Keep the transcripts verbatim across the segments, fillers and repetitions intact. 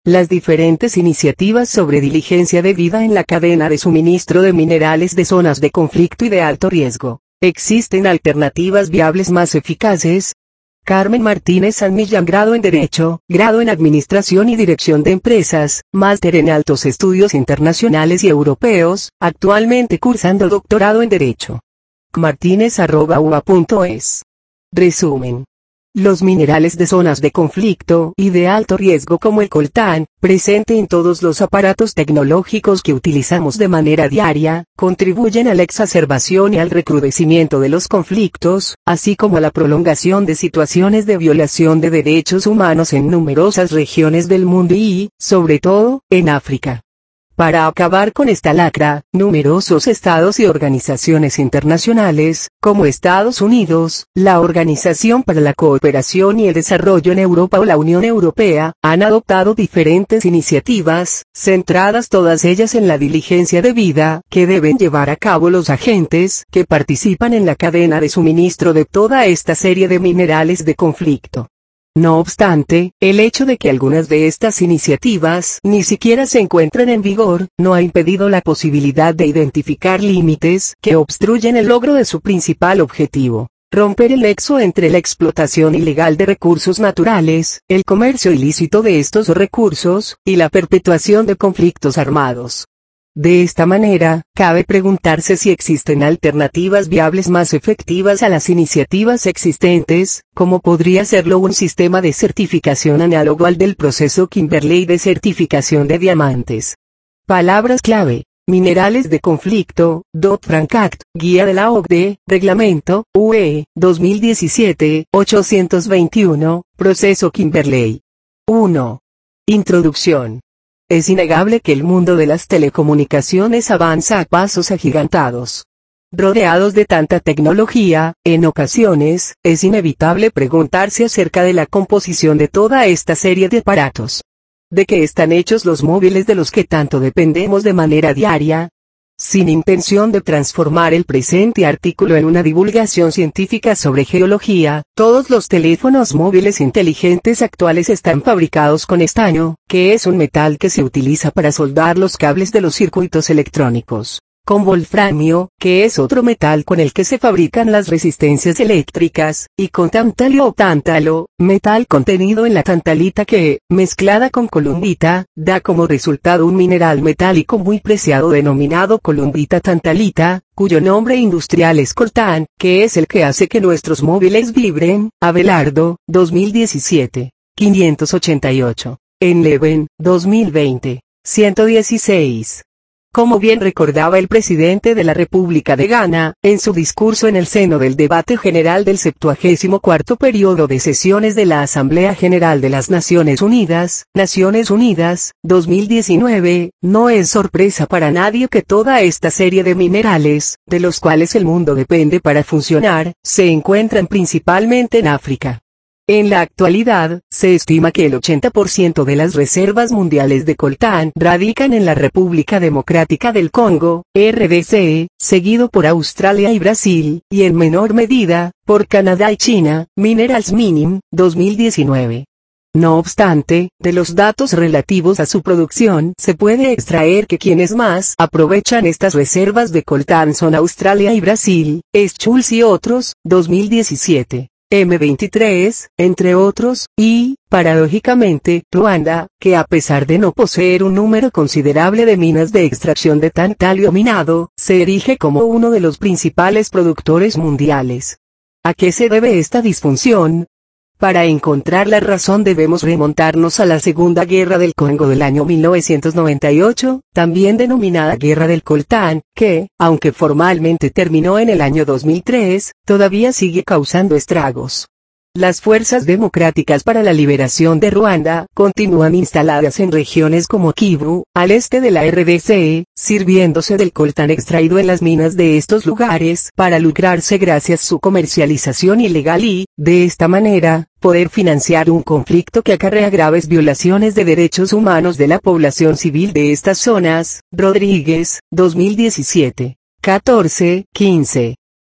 Las diferentes iniciativas sobre diligencia debida en la cadena de suministro de minerales de zonas de conflicto y de alto riesgo. ¿Existen alternativas viables más eficaces? Carmen Martínez San Millán, grado en Derecho, grado en Administración y Dirección de Empresas, máster en Altos Estudios Internacionales y Europeos, actualmente cursando doctorado en Derecho. martinez arroba u a punto es. Resumen. Los minerales de zonas de conflicto y de alto riesgo como el coltán, presente en todos los aparatos tecnológicos que utilizamos de manera diaria, contribuyen a la exacerbación y al recrudecimiento de los conflictos, así como a la prolongación de situaciones de violación de derechos humanos en numerosas regiones del mundo y, sobre todo, en África. Para acabar con esta lacra, numerosos estados y organizaciones internacionales, como Estados Unidos, la Organización para la Cooperación y el Desarrollo en Europa o la Unión Europea, han adoptado diferentes iniciativas, centradas todas ellas en la diligencia debida, que deben llevar a cabo los agentes que participan en la cadena de suministro de toda esta serie de minerales de conflicto. No obstante, el hecho de que algunas de estas iniciativas ni siquiera se encuentren en vigor, no ha impedido la posibilidad de identificar límites que obstruyen el logro de su principal objetivo: romper el nexo entre la explotación ilegal de recursos naturales, el comercio ilícito de estos recursos, y la perpetuación de conflictos armados. De esta manera, cabe preguntarse si existen alternativas viables más efectivas a las iniciativas existentes, como podría serlo un sistema de certificación análogo al del proceso Kimberley de certificación de diamantes. Palabras clave: minerales de conflicto, Dodd-Frank Act, Guía de la O C D E, Reglamento, U E, dos mil diecisiete, ochocientos veintiuno, Proceso Kimberley. uno. Introducción. Es innegable que el mundo de las telecomunicaciones avanza a pasos agigantados. Rodeados de tanta tecnología, en ocasiones, es inevitable preguntarse acerca de la composición de toda esta serie de aparatos. ¿De qué están hechos los móviles de los que tanto dependemos de manera diaria? Sin intención de transformar el presente artículo en una divulgación científica sobre geología, todos los teléfonos móviles inteligentes actuales están fabricados con estaño, que es un metal que se utiliza para soldar los cables de los circuitos electrónicos, con wolframio, que es otro metal con el que se fabrican las resistencias eléctricas, y con tantalio o tántalo, metal contenido en la tantalita que, mezclada con columbita, da como resultado un mineral metálico muy preciado denominado columbita tantalita, cuyo nombre industrial es coltán, que es el que hace que nuestros móviles vibren. Abelardo, dos mil diecisiete, quinientos ochenta y ocho. Enleven, dos mil veinte, ciento dieciséis. Como bien recordaba el presidente de la República de Ghana, en su discurso en el seno del debate general del septuagésimo cuarto periodo de sesiones de la Asamblea General de las Naciones Unidas, Naciones Unidas, dos mil diecinueve, no es sorpresa para nadie que toda esta serie de minerales, de los cuales el mundo depende para funcionar, se encuentran principalmente en África. En la actualidad, se estima que el ochenta por ciento de las reservas mundiales de coltán radican en la República Democrática del Congo, R D C, seguido por Australia y Brasil, y en menor medida, por Canadá y China. Minerals Mining, dos mil diecinueve. No obstante, de los datos relativos a su producción se puede extraer que quienes más aprovechan estas reservas de coltán son Australia y Brasil, Schulz y otros, dos mil diecisiete. eme veintitrés, entre otros, y, paradójicamente, Ruanda, que a pesar de no poseer un número considerable de minas de extracción de tantalio minado, se erige como uno de los principales productores mundiales. ¿A qué se debe esta disfunción? Para encontrar la razón debemos remontarnos a la Segunda Guerra del Congo del año mil novecientos noventa y ocho, también denominada Guerra del Coltán, que, aunque formalmente terminó en el año dos mil tres, todavía sigue causando estragos. Las fuerzas democráticas para la liberación de Ruanda continúan instaladas en regiones como Kivu, al este de la R D C, sirviéndose del coltán extraído en las minas de estos lugares para lucrarse gracias a su comercialización ilegal y, de esta manera, poder financiar un conflicto que acarrea graves violaciones de derechos humanos de la población civil de estas zonas. Rodríguez, dos mil diecisiete. catorce, quince.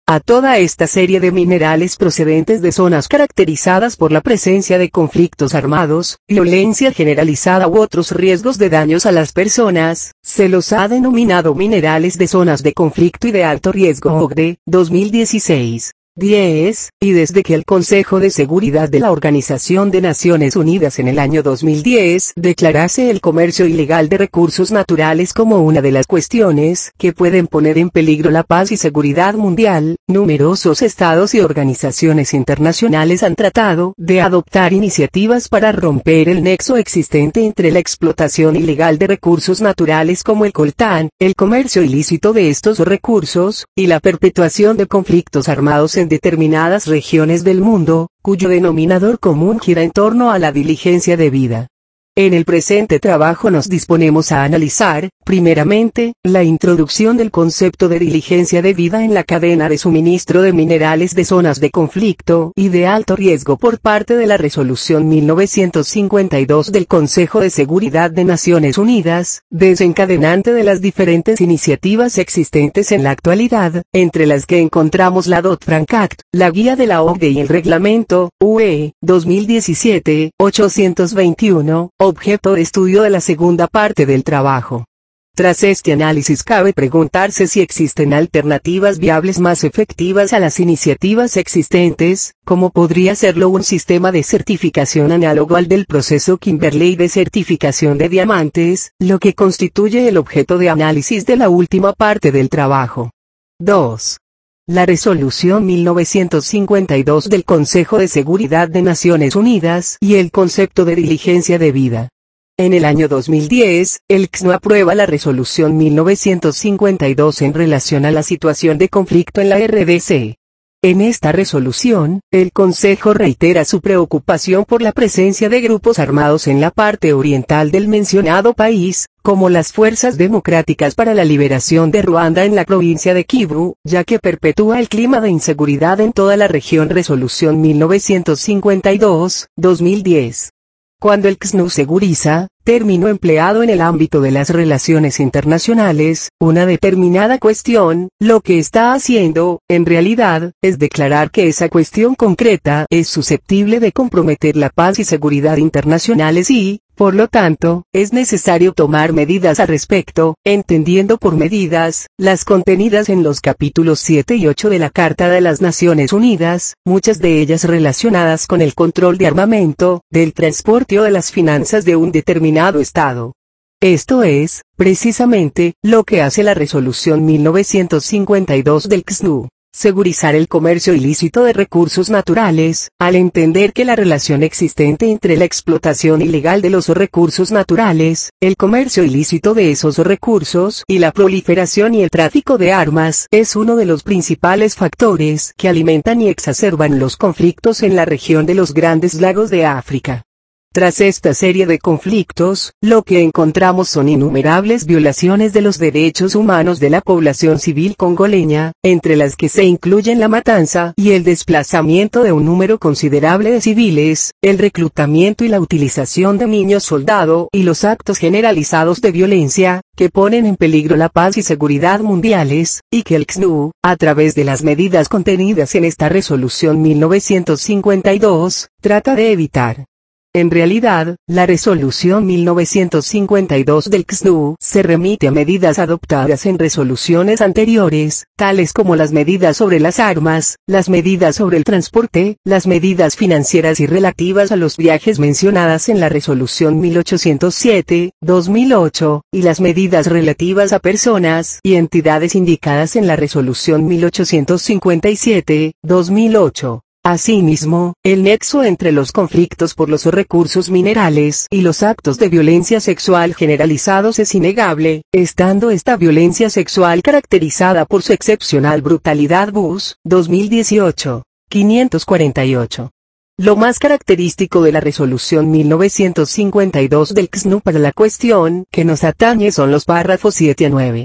A toda esta serie de minerales procedentes de zonas caracterizadas por la presencia de conflictos armados, violencia generalizada u otros riesgos de daños a las personas, se los ha denominado minerales de zonas de conflicto y de alto riesgo O C D E, dos mil dieciséis. diez, y desde que el Consejo de Seguridad de la Organización de Naciones Unidas en el año dos mil diez declarase el comercio ilegal de recursos naturales como una de las cuestiones que pueden poner en peligro la paz y seguridad mundial, numerosos estados y organizaciones internacionales han tratado de adoptar iniciativas para romper el nexo existente entre la explotación ilegal de recursos naturales como el coltán, el comercio ilícito de estos recursos, y la perpetuación de conflictos armados en en determinadas regiones del mundo, cuyo denominador común gira en torno a la diligencia debida. En el presente trabajo nos disponemos a analizar, primeramente, la introducción del concepto de diligencia debida en la cadena de suministro de minerales de zonas de conflicto y de alto riesgo por parte de la Resolución mil novecientos cincuenta y dos del Consejo de Seguridad de Naciones Unidas, desencadenante de las diferentes iniciativas existentes en la actualidad, entre las que encontramos la Dodd-Frank Act, la Guía de la O C D E y el Reglamento, U E, dos mil diecisiete, ochocientos veintiuno, objeto de estudio de la segunda parte del trabajo. Tras este análisis cabe preguntarse si existen alternativas viables más efectivas a las iniciativas existentes, como podría serlo un sistema de certificación análogo al del proceso Kimberley de certificación de diamantes, lo que constituye el objeto de análisis de la última parte del trabajo. dos. La Resolución mil novecientos cincuenta y dos del Consejo de Seguridad de Naciones Unidas y el concepto de diligencia debida. En el año dos mil diez, el C S N U aprueba la Resolución mil novecientos cincuenta y dos en relación a la situación de conflicto en la R D C. En esta resolución, el Consejo reitera su preocupación por la presencia de grupos armados en la parte oriental del mencionado país, como las Fuerzas Democráticas para la Liberación de Ruanda en la provincia de Kivu, ya que perpetúa el clima de inseguridad en toda la región. Resolución mil novecientos cincuenta y dos, dos mil diez. Cuando el C S N U seguriza, término empleado en el ámbito de las relaciones internacionales, una determinada cuestión, lo que está haciendo, en realidad, es declarar que esa cuestión concreta es susceptible de comprometer la paz y seguridad internacionales y, por lo tanto, es necesario tomar medidas al respecto, entendiendo por medidas, las contenidas en los capítulos siete y ocho de la Carta de las Naciones Unidas, muchas de ellas relacionadas con el control de armamento, del transporte o de las finanzas de un determinado Estado. Esto es, precisamente, lo que hace la Resolución mil novecientos cincuenta y dos del C S N U. Segurizar el comercio ilícito de recursos naturales, al entender que la relación existente entre la explotación ilegal de los recursos naturales, el comercio ilícito de esos recursos y la proliferación y el tráfico de armas es uno de los principales factores que alimentan y exacerban los conflictos en la región de los Grandes Lagos de África. Tras esta serie de conflictos, lo que encontramos son innumerables violaciones de los derechos humanos de la población civil congoleña, entre las que se incluyen la matanza y el desplazamiento de un número considerable de civiles, el reclutamiento y la utilización de niños soldado y los actos generalizados de violencia, que ponen en peligro la paz y seguridad mundiales, y que el C S N U, a través de las medidas contenidas en esta Resolución mil novecientos cincuenta y dos, trata de evitar. En realidad, la Resolución mil novecientos cincuenta y dos del C S N U se remite a medidas adoptadas en resoluciones anteriores, tales como las medidas sobre las armas, las medidas sobre el transporte, las medidas financieras y relativas a los viajes mencionadas en la Resolución mil ochocientos siete, dos mil ocho, y las medidas relativas a personas y entidades indicadas en la Resolución mil ochocientos cincuenta y siete, dos mil ocho. Asimismo, el nexo entre los conflictos por los recursos minerales y los actos de violencia sexual generalizados es innegable, estando esta violencia sexual caracterizada por su excepcional brutalidad. Bush, dos mil dieciocho, quinientos cuarenta y ocho. Lo más característico de la Resolución mil novecientos cincuenta y dos del C S N U para la cuestión que nos atañe son los párrafos siete a nueve.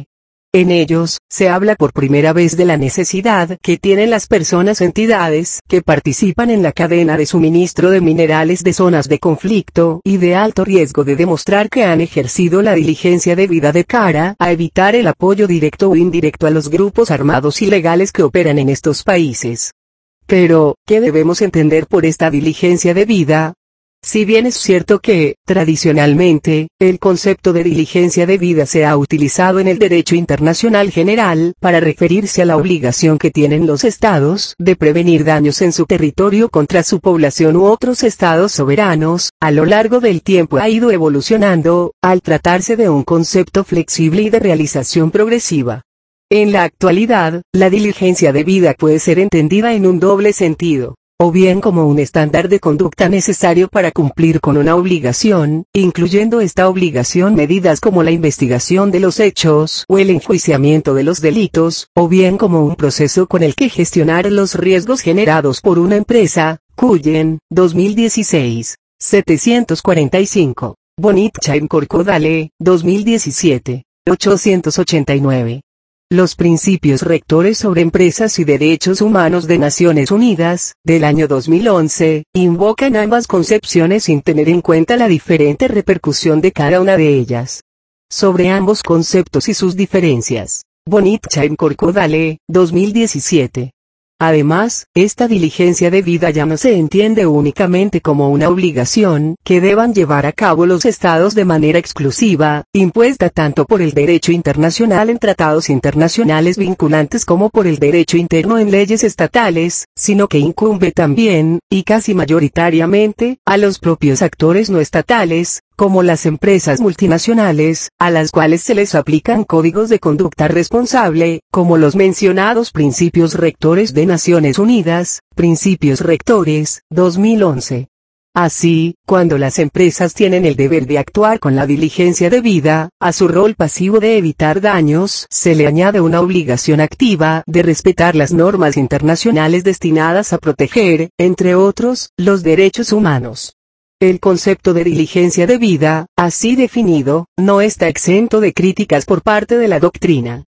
En ellos, se habla por primera vez de la necesidad que tienen las personas entidades que participan en la cadena de suministro de minerales de zonas de conflicto y de alto riesgo de demostrar que han ejercido la diligencia debida de cara a evitar el apoyo directo o indirecto a los grupos armados ilegales que operan en estos países. Pero, ¿qué debemos entender por esta diligencia debida? Si bien es cierto que, tradicionalmente, el concepto de diligencia debida se ha utilizado en el derecho internacional general para referirse a la obligación que tienen los estados de prevenir daños en su territorio contra su población u otros estados soberanos, a lo largo del tiempo ha ido evolucionando, al tratarse de un concepto flexible y de realización progresiva. En la actualidad, la diligencia debida puede ser entendida en un doble sentido. O bien como un estándar de conducta necesario para cumplir con una obligación, incluyendo esta obligación medidas como la investigación de los hechos o el enjuiciamiento de los delitos, o bien como un proceso con el que gestionar los riesgos generados por una empresa, Cullen, dos mil dieciséis, setecientos cuarenta y cinco, Bonitchain Corcodale, dos mil diecisiete, ochocientos ochenta y nueve. Los principios rectores sobre empresas y derechos humanos de Naciones Unidas, del año dos mil once, invocan ambas concepciones sin tener en cuenta la diferente repercusión de cada una de ellas. Sobre ambos conceptos y sus diferencias, Bonitchain Corcodale, dos mil diecisiete. Además, esta diligencia debida ya no se entiende únicamente como una obligación que deban llevar a cabo los estados de manera exclusiva, impuesta tanto por el derecho internacional en tratados internacionales vinculantes como por el derecho interno en leyes estatales, sino que incumbe también, y casi mayoritariamente, a los propios actores no estatales, como las empresas multinacionales, a las cuales se les aplican códigos de conducta responsable, como los mencionados principios rectores de Naciones Unidas, Principios Rectores, dos mil once. Así, cuando las empresas tienen el deber de actuar con la diligencia debida, a su rol pasivo de evitar daños se le añade una obligación activa de respetar las normas internacionales destinadas a proteger, entre otros, los derechos humanos. El concepto de diligencia debida, así definido, no está exento de críticas por parte de la doctrina.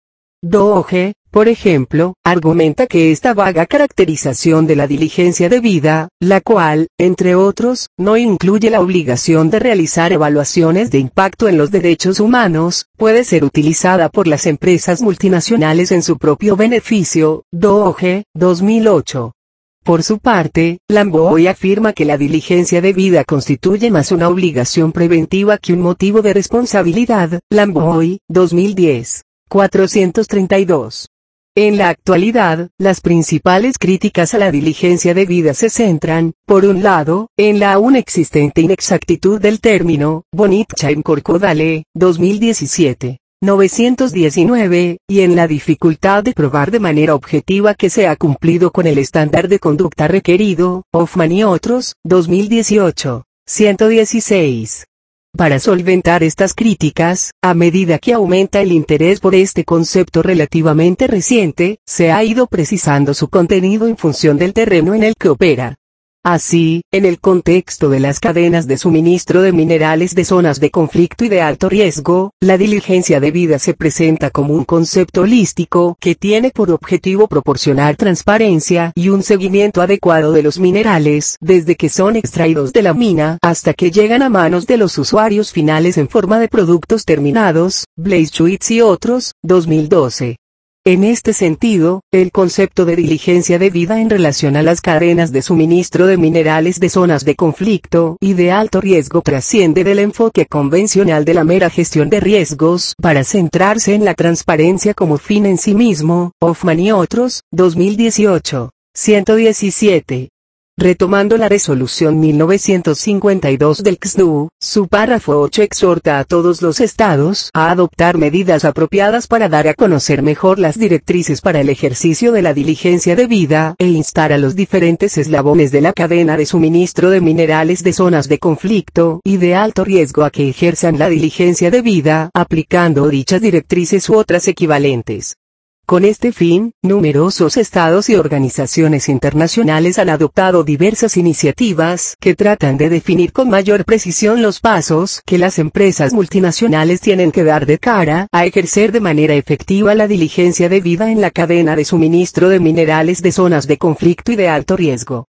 Doge, por ejemplo, argumenta que esta vaga caracterización de la diligencia debida, la cual, entre otros, no incluye la obligación de realizar evaluaciones de impacto en los derechos humanos, puede ser utilizada por las empresas multinacionales en su propio beneficio. Doge, dos mil ocho. Por su parte, Lamboy afirma que la diligencia debida constituye más una obligación preventiva que un motivo de responsabilidad. Lamboy, dos mil diez, cuatrocientos treinta y dos. En la actualidad, las principales críticas a la diligencia debida se centran, por un lado, en la aún existente inexactitud del término, Bonitchain Corcodale, dos mil diecisiete. novecientos diecinueve, y en la dificultad de probar de manera objetiva que se ha cumplido con el estándar de conducta requerido, Hoffman y otros, dos mil dieciocho, ciento dieciséis. Para solventar estas críticas, a medida que aumenta el interés por este concepto relativamente reciente, se ha ido precisando su contenido en función del terreno en el que opera. Así, en el contexto de las cadenas de suministro de minerales de zonas de conflicto y de alto riesgo, la diligencia debida se presenta como un concepto holístico que tiene por objetivo proporcionar transparencia y un seguimiento adecuado de los minerales desde que son extraídos de la mina hasta que llegan a manos de los usuarios finales en forma de productos terminados. Blazewicz y otros, dos mil doce. En este sentido, el concepto de diligencia debida en relación a las cadenas de suministro de minerales de zonas de conflicto y de alto riesgo trasciende del enfoque convencional de la mera gestión de riesgos para centrarse en la transparencia como fin en sí mismo. Hoffman y otros, dos mil dieciocho, ciento diecisiete. Retomando la resolución mil novecientos cincuenta y dos del C S D U, su párrafo ocho exhorta a todos los estados a adoptar medidas apropiadas para dar a conocer mejor las directrices para el ejercicio de la diligencia debida, e instar a los diferentes eslabones de la cadena de suministro de minerales de zonas de conflicto y de alto riesgo a que ejerzan la diligencia debida, aplicando dichas directrices u otras equivalentes. Con este fin, numerosos estados y organizaciones internacionales han adoptado diversas iniciativas que tratan de definir con mayor precisión los pasos que las empresas multinacionales tienen que dar de cara a ejercer de manera efectiva la diligencia debida en la cadena de suministro de minerales de zonas de conflicto y de alto riesgo.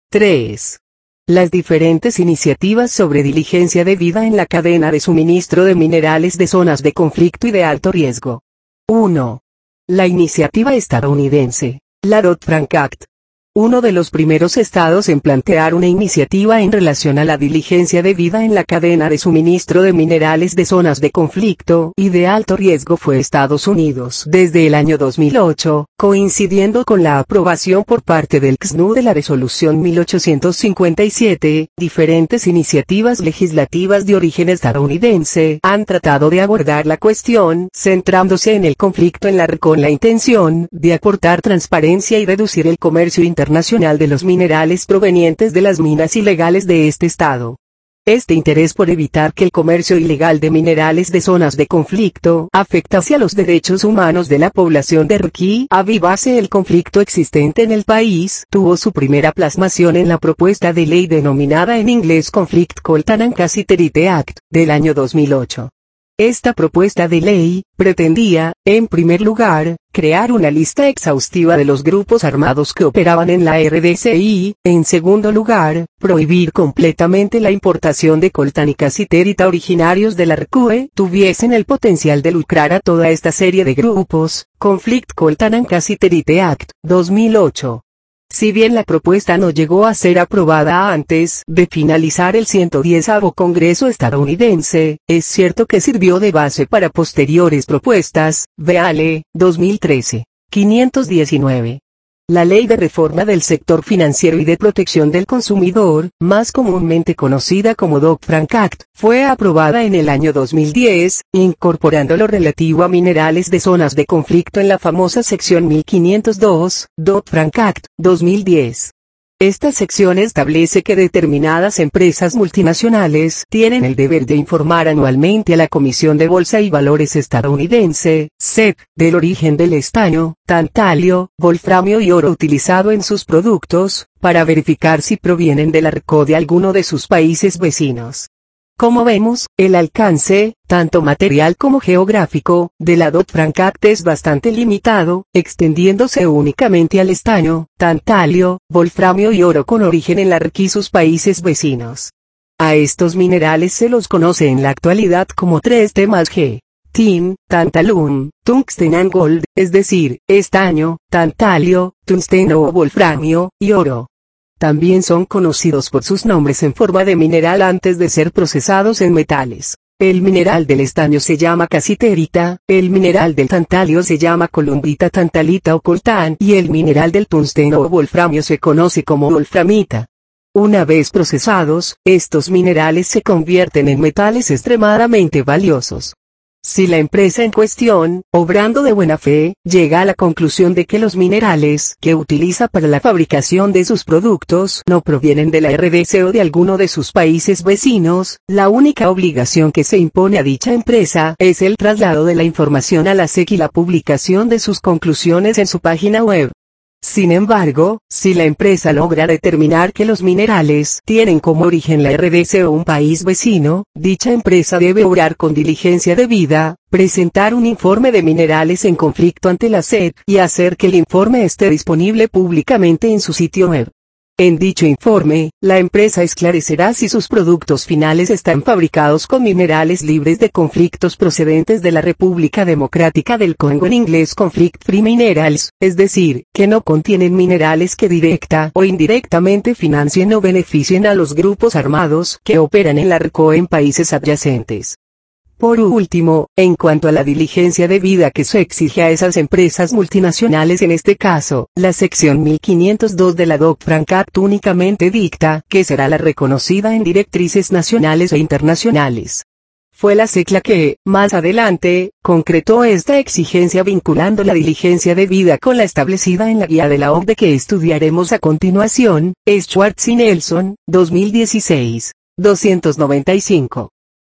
tres. Las diferentes iniciativas sobre diligencia debida en la cadena de suministro de minerales de zonas de conflicto y de alto riesgo. uno. La iniciativa estadounidense, la Dodd-Frank Act. Uno de los primeros estados en plantear una iniciativa en relación a la diligencia debida en la cadena de suministro de minerales de zonas de conflicto y de alto riesgo fue Estados Unidos desde el año dos mil ocho, coincidiendo con la aprobación por parte del C S N U de la Resolución mil ochocientos cincuenta y siete, diferentes iniciativas legislativas de origen estadounidense han tratado de abordar la cuestión, centrándose en el conflicto en la R con la intención de aportar transparencia y reducir el comercio internacional internacional de los minerales provenientes de las minas ilegales de este estado. Este interés por evitar que el comercio ilegal de minerales de zonas de conflicto afecte hacia los derechos humanos de la población de R y avivase el conflicto existente en el país, tuvo su primera plasmación en la propuesta de ley denominada en inglés Conflict Coltan and Cassiterite Act, del año dos mil ocho. Esta propuesta de ley pretendía, en primer lugar, crear una lista exhaustiva de los grupos armados que operaban en la R D C y, en segundo lugar, prohibir completamente la importación de coltan y cassiterita originarios de la R C U E tuviesen el potencial de lucrar a toda esta serie de grupos. Conflict Coltan and Cassiterite Act, dos mil ocho. Si bien la propuesta no llegó a ser aprobada antes de finalizar el ciento diezavo Congreso estadounidense, es cierto que sirvió de base para posteriores propuestas. Véale, dos mil trece. quinientos diecinueve. La Ley de Reforma del Sector Financiero y de Protección del Consumidor, más comúnmente conocida como Dodd-Frank Act, fue aprobada en el año dos mil diez, incorporando lo relativo a minerales de zonas de conflicto en la famosa sección mil quinientos dos, Dodd-Frank Act, dos mil diez. Esta sección establece que determinadas empresas multinacionales tienen el deber de informar anualmente a la Comisión de Bolsa y Valores estadounidense, S E C, del origen del estaño, tantalio, wolframio y oro utilizado en sus productos, para verificar si provienen de la R C o de alguno de sus países vecinos. Como vemos, el alcance, tanto material como geográfico, de la Dodd-Frank Act es bastante limitado, extendiéndose únicamente al estaño, tantalio, wolframio y oro con origen en la R C y sus países vecinos. A estos minerales se los conoce en la actualidad como tres T más G. Tin, tantalum, tungsten and gold, es decir, estaño, tantalio, tungsteno o wolframio, y oro. También son conocidos por sus nombres en forma de mineral antes de ser procesados en metales. El mineral del estaño se llama cassiterita, el mineral del tantalio se llama columbita tantalita o coltán y el mineral del tungsteno o wolframio se conoce como wolframita. Una vez procesados, estos minerales se convierten en metales extremadamente valiosos. Si la empresa en cuestión, obrando de buena fe, llega a la conclusión de que los minerales que utiliza para la fabricación de sus productos no provienen de la R D C o de alguno de sus países vecinos, la única obligación que se impone a dicha empresa es el traslado de la información a la S E C y la publicación de sus conclusiones en su página web. Sin embargo, si la empresa logra determinar que los minerales tienen como origen la R D C o un país vecino, dicha empresa debe obrar con diligencia debida, presentar un informe de minerales en conflicto ante la S E C y hacer que el informe esté disponible públicamente en su sitio web. En dicho informe, la empresa esclarecerá si sus productos finales están fabricados con minerales libres de conflictos procedentes de la República Democrática del Congo, en inglés Conflict Free Minerals, es decir, que no contienen minerales que directa o indirectamente financien o beneficien a los grupos armados que operan en la R C o en países adyacentes. Por último, en cuanto a la diligencia debida que se exige a esas empresas multinacionales, en este caso, la sección mil quinientos dos de la Dodd-Frank Act únicamente dicta que será la reconocida en directrices nacionales e internacionales. Fue la S E C la que, más adelante, concretó esta exigencia vinculando la diligencia debida con la establecida en la guía de la O C D E que estudiaremos a continuación, Schwartz y Nelson, dos mil dieciséis, doscientos noventa y cinco.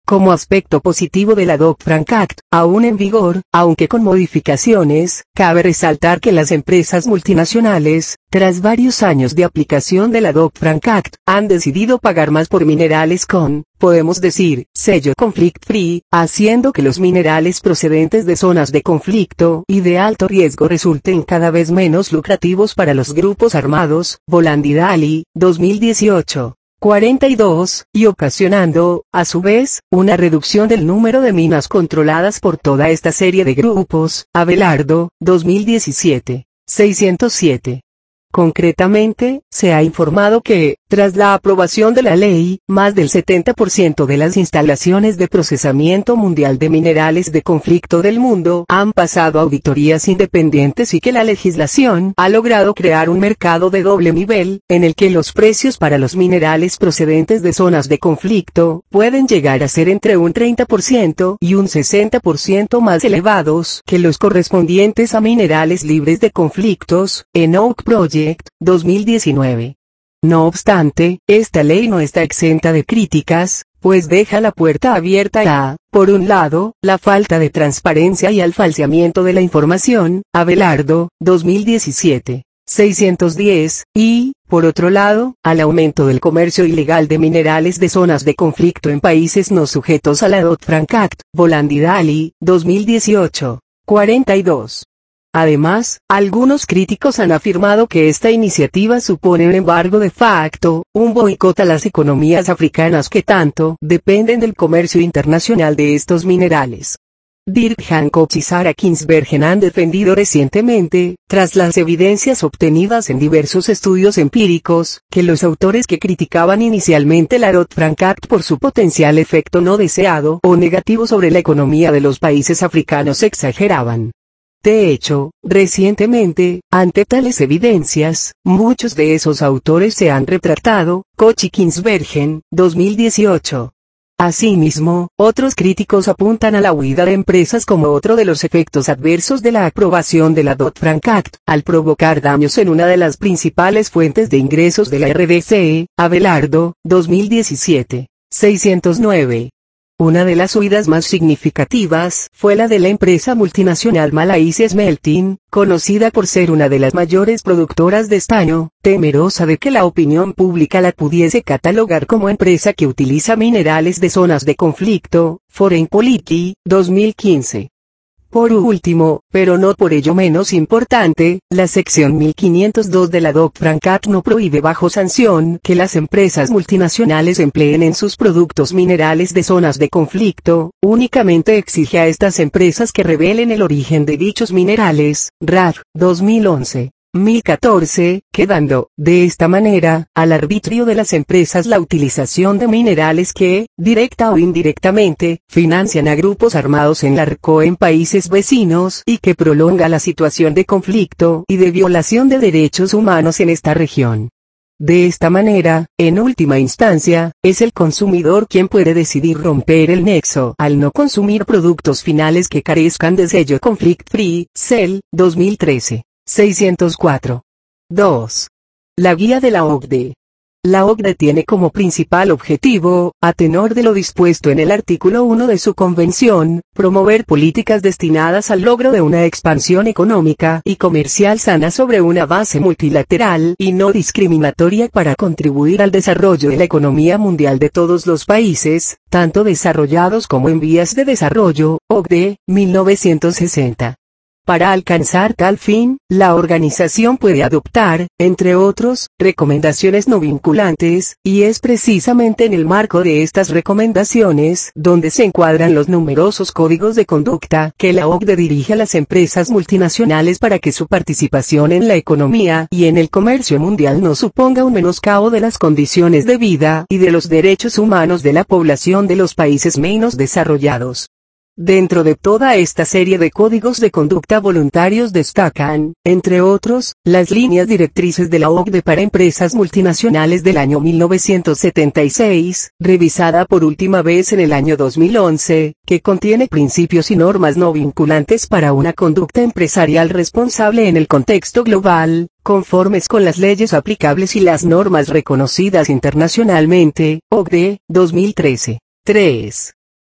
Como aspecto positivo de la Dodd-Frank Act, aún en vigor, aunque con modificaciones, cabe resaltar que las empresas multinacionales, tras varios años de aplicación de la Dodd-Frank Act, han decidido pagar más por minerales con, podemos decir, sello conflict free, haciendo que los minerales procedentes de zonas de conflicto y de alto riesgo resulten cada vez menos lucrativos para los grupos armados. Volandidali, dos mil dieciocho. cuarenta y dos, y ocasionando, a su vez, una reducción del número de minas controladas por toda esta serie de grupos. Abelardo, dos mil diecisiete. seiscientos siete. Concretamente, se ha informado que, tras la aprobación de la ley, más del setenta por ciento de las instalaciones de procesamiento mundial de minerales de conflicto del mundo han pasado auditorías independientes y que la legislación ha logrado crear un mercado de doble nivel, en el que los precios para los minerales procedentes de zonas de conflicto pueden llegar a ser entre un treinta por ciento y un sesenta por ciento más elevados que los correspondientes a minerales libres de conflictos. En Oak Project, dos mil diecinueve. No obstante, esta ley no está exenta de críticas, pues deja la puerta abierta a, por un lado, la falta de transparencia y al falseamiento de la información. Abelardo, dos mil diecisiete. seiscientos diez, y, por otro lado, al aumento del comercio ilegal de minerales de zonas de conflicto en países no sujetos a la Dodd-Frank Act. Volandidali, dos mil dieciocho. cuarenta y dos. Además, algunos críticos han afirmado que esta iniciativa supone un embargo de facto, un boicot a las economías africanas que tanto dependen del comercio internacional de estos minerales. Dirk Hancock y Sarah Kinsbergen han defendido recientemente, tras las evidencias obtenidas en diversos estudios empíricos, que los autores que criticaban inicialmente la Dodd-Frank Act por su potencial efecto no deseado o negativo sobre la economía de los países africanos exageraban. De hecho, recientemente, ante tales evidencias, muchos de esos autores se han retractado. Koch y Kinsbergen, dos mil dieciocho. Asimismo, otros críticos apuntan a la huida de empresas como otro de los efectos adversos de la aprobación de la Dodd-Frank Act, al provocar daños en una de las principales fuentes de ingresos de la R D C. Abelardo, dos mil diecisiete. seiscientos nueve. Una de las huidas más significativas fue la de la empresa multinacional Malaysia Smelting, conocida por ser una de las mayores productoras de estaño, temerosa de que la opinión pública la pudiese catalogar como empresa que utiliza minerales de zonas de conflicto. Foreign Policy, dos mil quince. Por último, pero no por ello menos importante, la sección mil quinientos dos de la Dodd-Frank Act no prohíbe bajo sanción que las empresas multinacionales empleen en sus productos minerales de zonas de conflicto, únicamente exige a estas empresas que revelen el origen de dichos minerales. R A D, dos mil once. mil catorce, quedando, de esta manera, al arbitrio de las empresas la utilización de minerales que, directa o indirectamente, financian a grupos armados en la R C O en países vecinos y que prolonga la situación de conflicto y de violación de derechos humanos en esta región. De esta manera, en última instancia, es el consumidor quien puede decidir romper el nexo al no consumir productos finales que carezcan de sello Conflict Free. C E L, dos mil trece. seiscientos cuatro. dos. La guía de la O C D E. La O C D E tiene como principal objetivo, a tenor de lo dispuesto en el artículo uno de su convención, promover políticas destinadas al logro de una expansión económica y comercial sana sobre una base multilateral y no discriminatoria para contribuir al desarrollo de la economía mundial de todos los países, tanto desarrollados como en vías de desarrollo. O C D E, mil novecientos sesenta. Para alcanzar tal fin, la organización puede adoptar, entre otros, recomendaciones no vinculantes, y es precisamente en el marco de estas recomendaciones donde se encuadran los numerosos códigos de conducta que la O C D E dirige a las empresas multinacionales para que su participación en la economía y en el comercio mundial no suponga un menoscabo de las condiciones de vida y de los derechos humanos de la población de los países menos desarrollados. Dentro de toda esta serie de códigos de conducta voluntarios destacan, entre otros, las líneas directrices de la O C D E para empresas multinacionales del año mil novecientos setenta y seis, revisada por última vez en el año dos mil once, que contiene principios y normas no vinculantes para una conducta empresarial responsable en el contexto global, conformes con las leyes aplicables y las normas reconocidas internacionalmente. O C D E, dos mil trece. tres.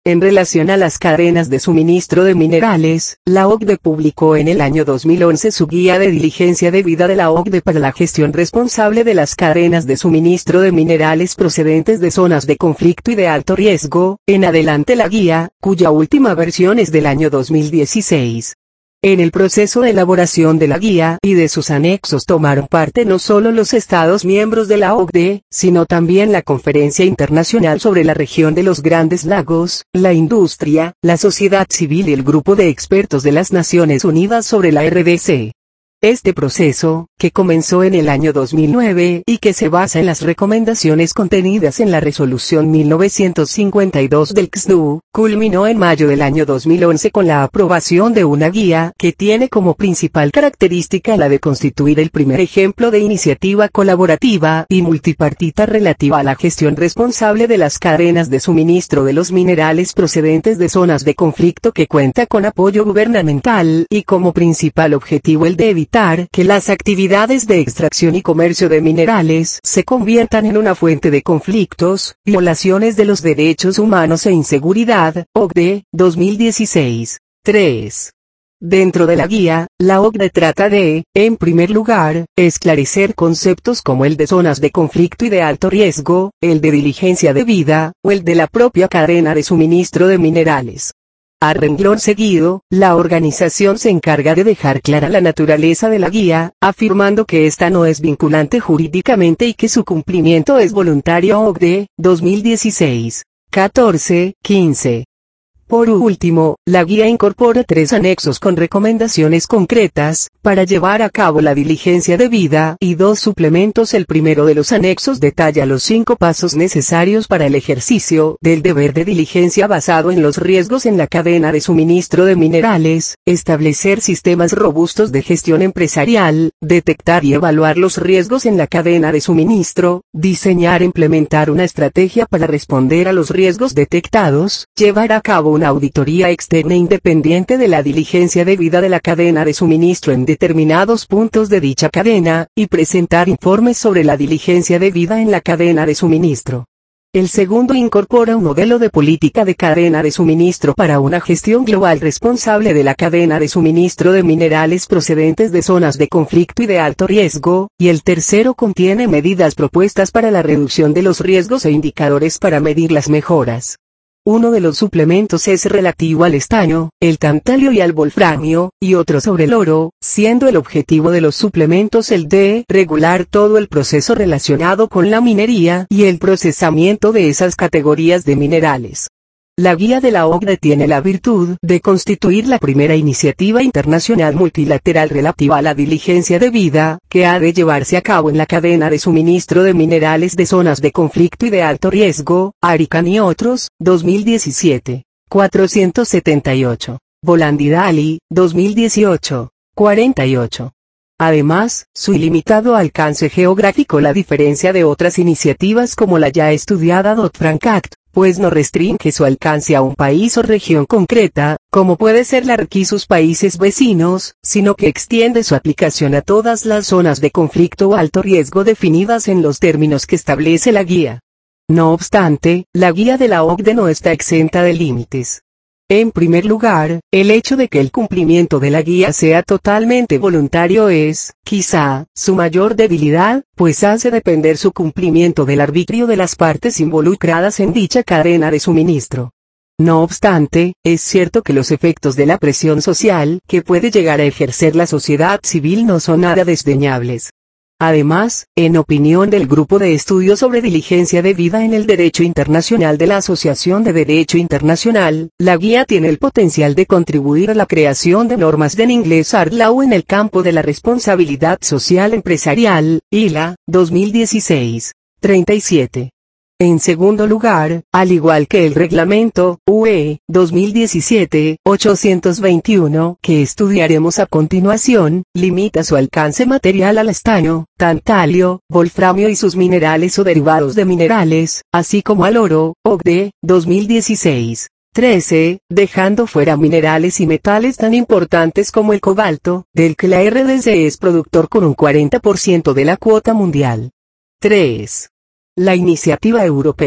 En relación a las cadenas de suministro de minerales, la O C D E publicó en el año dos mil once su Guía de Diligencia Debida de la O C D E para la gestión responsable de las cadenas de suministro de minerales procedentes de zonas de conflicto y de alto riesgo, en adelante la guía, cuya última versión es del año dos mil dieciséis. En el proceso de elaboración de la guía y de sus anexos tomaron parte no solo los Estados miembros de la O C D E, sino también la Conferencia Internacional sobre la Región de los Grandes Lagos, la industria, la sociedad civil y el Grupo de Expertos de las Naciones Unidas sobre la R D C. Este proceso, que comenzó en el año dos mil nueve y que se basa en las recomendaciones contenidas en la Resolución mil novecientos cincuenta y dos del C S D U, culminó en mayo del año dos mil once con la aprobación de una guía que tiene como principal característica la de constituir el primer ejemplo de iniciativa colaborativa y multipartita relativa a la gestión responsable de las cadenas de suministro de los minerales procedentes de zonas de conflicto, que cuenta con apoyo gubernamental y como principal objetivo el de evitar que las actividades de extracción y comercio de minerales se conviertan en una fuente de conflictos, violaciones de los derechos humanos e inseguridad. O C D E, dos mil dieciséis. tres. Dentro de la guía, la O C D E trata de, en primer lugar, esclarecer conceptos como el de zonas de conflicto y de alto riesgo, el de diligencia debida, o el de la propia cadena de suministro de minerales. A renglón seguido, la organización se encarga de dejar clara la naturaleza de la guía, afirmando que esta no es vinculante jurídicamente y que su cumplimiento es voluntario. O C D E, dos mil dieciséis. catorce, quince. Por último, la guía incorpora tres anexos con recomendaciones concretas, para llevar a cabo la diligencia debida, y dos suplementos. El primero de los anexos detalla los cinco pasos necesarios para el ejercicio del deber de diligencia basado en los riesgos en la cadena de suministro de minerales, establecer sistemas robustos de gestión empresarial, detectar y evaluar los riesgos en la cadena de suministro, diseñar e implementar una estrategia para responder a los riesgos detectados, llevar a cabo una auditoría externa independiente de la diligencia debida de la cadena de suministro en determinados puntos de dicha cadena, y presentar informes sobre la diligencia debida en la cadena de suministro. El segundo incorpora un modelo de política de cadena de suministro para una gestión global responsable de la cadena de suministro de minerales procedentes de zonas de conflicto y de alto riesgo, y el tercero contiene medidas propuestas para la reducción de los riesgos e indicadores para medir las mejoras. Uno de los suplementos es relativo al estaño, el tantalio y al wolframio, y otro sobre el oro, siendo el objetivo de los suplementos el de regular todo el proceso relacionado con la minería y el procesamiento de esas categorías de minerales. La guía de la O C D E tiene la virtud de constituir la primera iniciativa internacional multilateral relativa a la diligencia debida, que ha de llevarse a cabo en la cadena de suministro de minerales de zonas de conflicto y de alto riesgo, Arican y otros, dos mil diecisiete. cuatrocientos setenta y ocho. Volandidali, dos mil dieciocho. cuarenta y ocho. Además, su ilimitado alcance geográfico la diferencia de otras iniciativas como la ya estudiada Dodd-Frank Act, pues no restringe su alcance a un país o región concreta, como puede ser la R C y sus países vecinos, sino que extiende su aplicación a todas las zonas de conflicto o alto riesgo definidas en los términos que establece la guía. No obstante, la guía de la O C D E no está exenta de límites. En primer lugar, el hecho de que el cumplimiento de la guía sea totalmente voluntario es, quizá, su mayor debilidad, pues hace depender su cumplimiento del arbitrio de las partes involucradas en dicha cadena de suministro. No obstante, es cierto que los efectos de la presión social que puede llegar a ejercer la sociedad civil no son nada desdeñables. Además, en opinión del Grupo de Estudios sobre Diligencia Debida en el Derecho Internacional de la Asociación de Derecho Internacional, la guía tiene el potencial de contribuir a la creación de normas de en inglés hard law en el campo de la responsabilidad social empresarial, I L A, dos mil dieciséis. treinta y siete. En segundo lugar, al igual que el Reglamento U E dos mil diecisiete ochocientos veintiuno que estudiaremos a continuación, limita su alcance material al estaño, tantalio, wolframio y sus minerales o derivados de minerales, así como al oro. O C D E, dos mil dieciséis. trece, dejando fuera minerales y metales tan importantes como el cobalto, del que la R D C es productor con un cuarenta por ciento de la cuota mundial. tres. La iniciativa europea.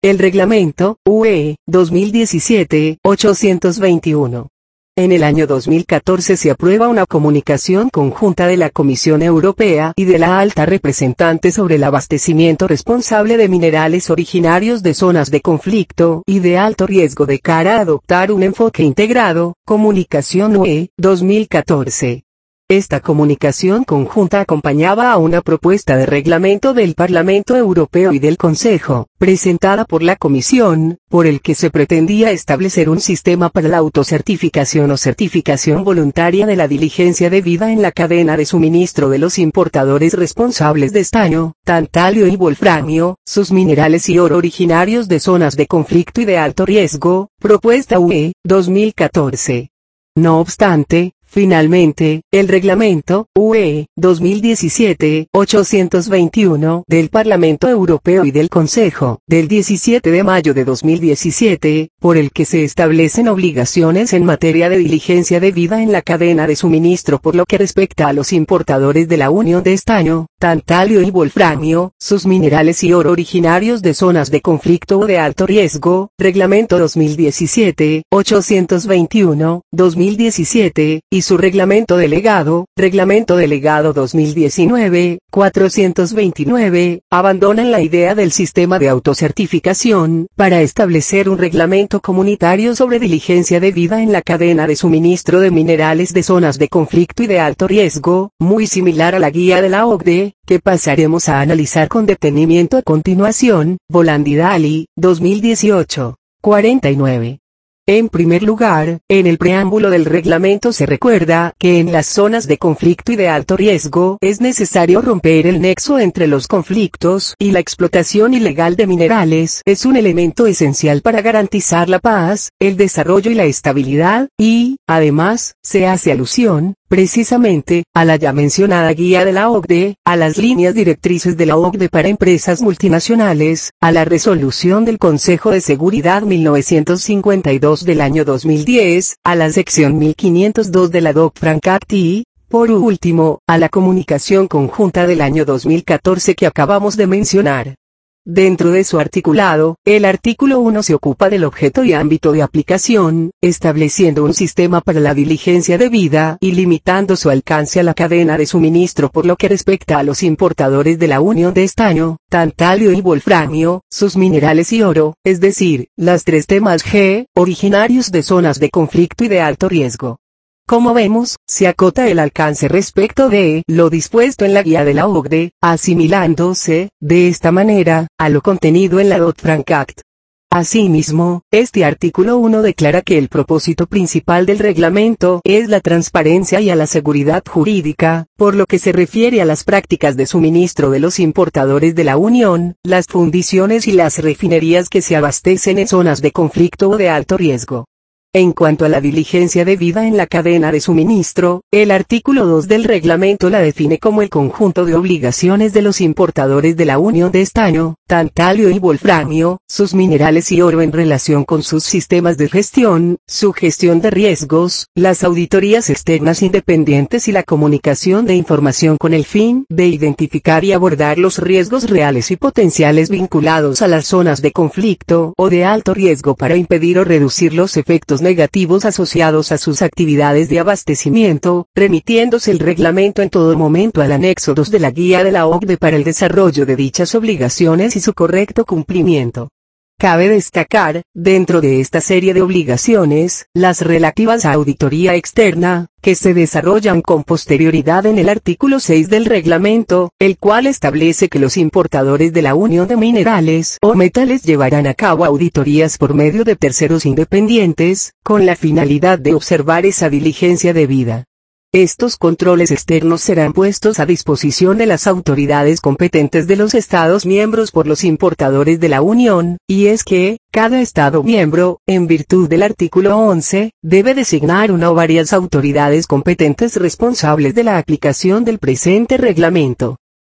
El Reglamento, U E, dos mil diecisiete, ochocientos veintiuno. En el año dos mil catorce se aprueba una comunicación conjunta de la Comisión Europea y de la Alta Representante sobre el abastecimiento responsable de minerales originarios de zonas de conflicto y de alto riesgo de cara a adoptar un enfoque integrado, Comunicación U E, dos mil catorce. Esta comunicación conjunta acompañaba a una propuesta de reglamento del Parlamento Europeo y del Consejo, presentada por la Comisión, por el que se pretendía establecer un sistema para la autocertificación o certificación voluntaria de la diligencia debida en la cadena de suministro de los importadores responsables de estaño, tantalio y wolframio, sus minerales y oro originarios de zonas de conflicto y de alto riesgo, propuesta U E, dos mil catorce. No obstante, finalmente, el Reglamento, U E, dos mil diecisiete, ochocientos veintiuno, del Parlamento Europeo y del Consejo, del diecisiete de mayo de dos mil diecisiete, por el que se establecen obligaciones en materia de diligencia debida en la cadena de suministro por lo que respecta a los importadores de la Unión de estaño, tantalio y wolframio, sus minerales y oro originarios de zonas de conflicto o de alto riesgo, Reglamento dos mil diecisiete, ochocientos veintiuno, dos mil diecisiete, y su reglamento delegado, Reglamento Delegado dos mil diecinueve, cuatrocientos veintinueve, abandonan la idea del sistema de autocertificación, para establecer un reglamento comunitario sobre diligencia debida en la cadena de suministro de minerales de zonas de conflicto y de alto riesgo, muy similar a la guía de la O C D E, que pasaremos a analizar con detenimiento a continuación, Volandidali, dos mil dieciocho, cuarenta y nueve. En primer lugar, en el preámbulo del reglamento se recuerda que en las zonas de conflicto y de alto riesgo es necesario romper el nexo entre los conflictos y la explotación ilegal de minerales es un elemento esencial para garantizar la paz, el desarrollo y la estabilidad, y, además, se hace alusión, precisamente, a la ya mencionada guía de la O C D E, a las líneas directrices de la O C D E para empresas multinacionales, a la resolución del Consejo de Seguridad mil novecientos cincuenta y dos del año dos mil diez, a la sección mil quinientos dos de la Dodd-Frank Act y, por último, a la comunicación conjunta del año dos mil catorce que acabamos de mencionar. Dentro de su articulado, el artículo uno se ocupa del objeto y ámbito de aplicación, estableciendo un sistema para la diligencia debida y limitando su alcance a la cadena de suministro por lo que respecta a los importadores de la Unión de estaño, tantalio y wolframio, sus minerales y oro, es decir, las tres temas G, originarios de zonas de conflicto y de alto riesgo. Como vemos, se acota el alcance respecto de lo dispuesto en la guía de la O C D E, asimilándose, de esta manera, a lo contenido en la Dodd-Frank Act. Asimismo, este artículo uno declara que el propósito principal del reglamento es la transparencia y a la seguridad jurídica, por lo que se refiere a las prácticas de suministro de los importadores de la Unión, las fundiciones y las refinerías que se abastecen en zonas de conflicto o de alto riesgo. En cuanto a la diligencia debida en la cadena de suministro, el artículo dos del reglamento la define como el conjunto de obligaciones de los importadores de la Unión de estaño, tantalio y wolframio, sus minerales y oro en relación con sus sistemas de gestión, su gestión de riesgos, las auditorías externas independientes y la comunicación de información con el fin de identificar y abordar los riesgos reales y potenciales vinculados a las zonas de conflicto o de alto riesgo para impedir o reducir los efectos negativos asociados a sus actividades de abastecimiento, remitiéndose el reglamento en todo momento al anexo dos de la guía de la O C D E para el desarrollo de dichas obligaciones y su correcto cumplimiento. Cabe destacar, dentro de esta serie de obligaciones, las relativas a auditoría externa, que se desarrollan con posterioridad en el artículo seis del reglamento, el cual establece que los importadores de la Unión de Minerales o Metales llevarán a cabo auditorías por medio de terceros independientes, con la finalidad de observar esa diligencia debida. Estos controles externos serán puestos a disposición de las autoridades competentes de los Estados miembros por los importadores de la Unión, y es que, cada Estado miembro, en virtud del artículo once, debe designar una o varias autoridades competentes responsables de la aplicación del presente reglamento.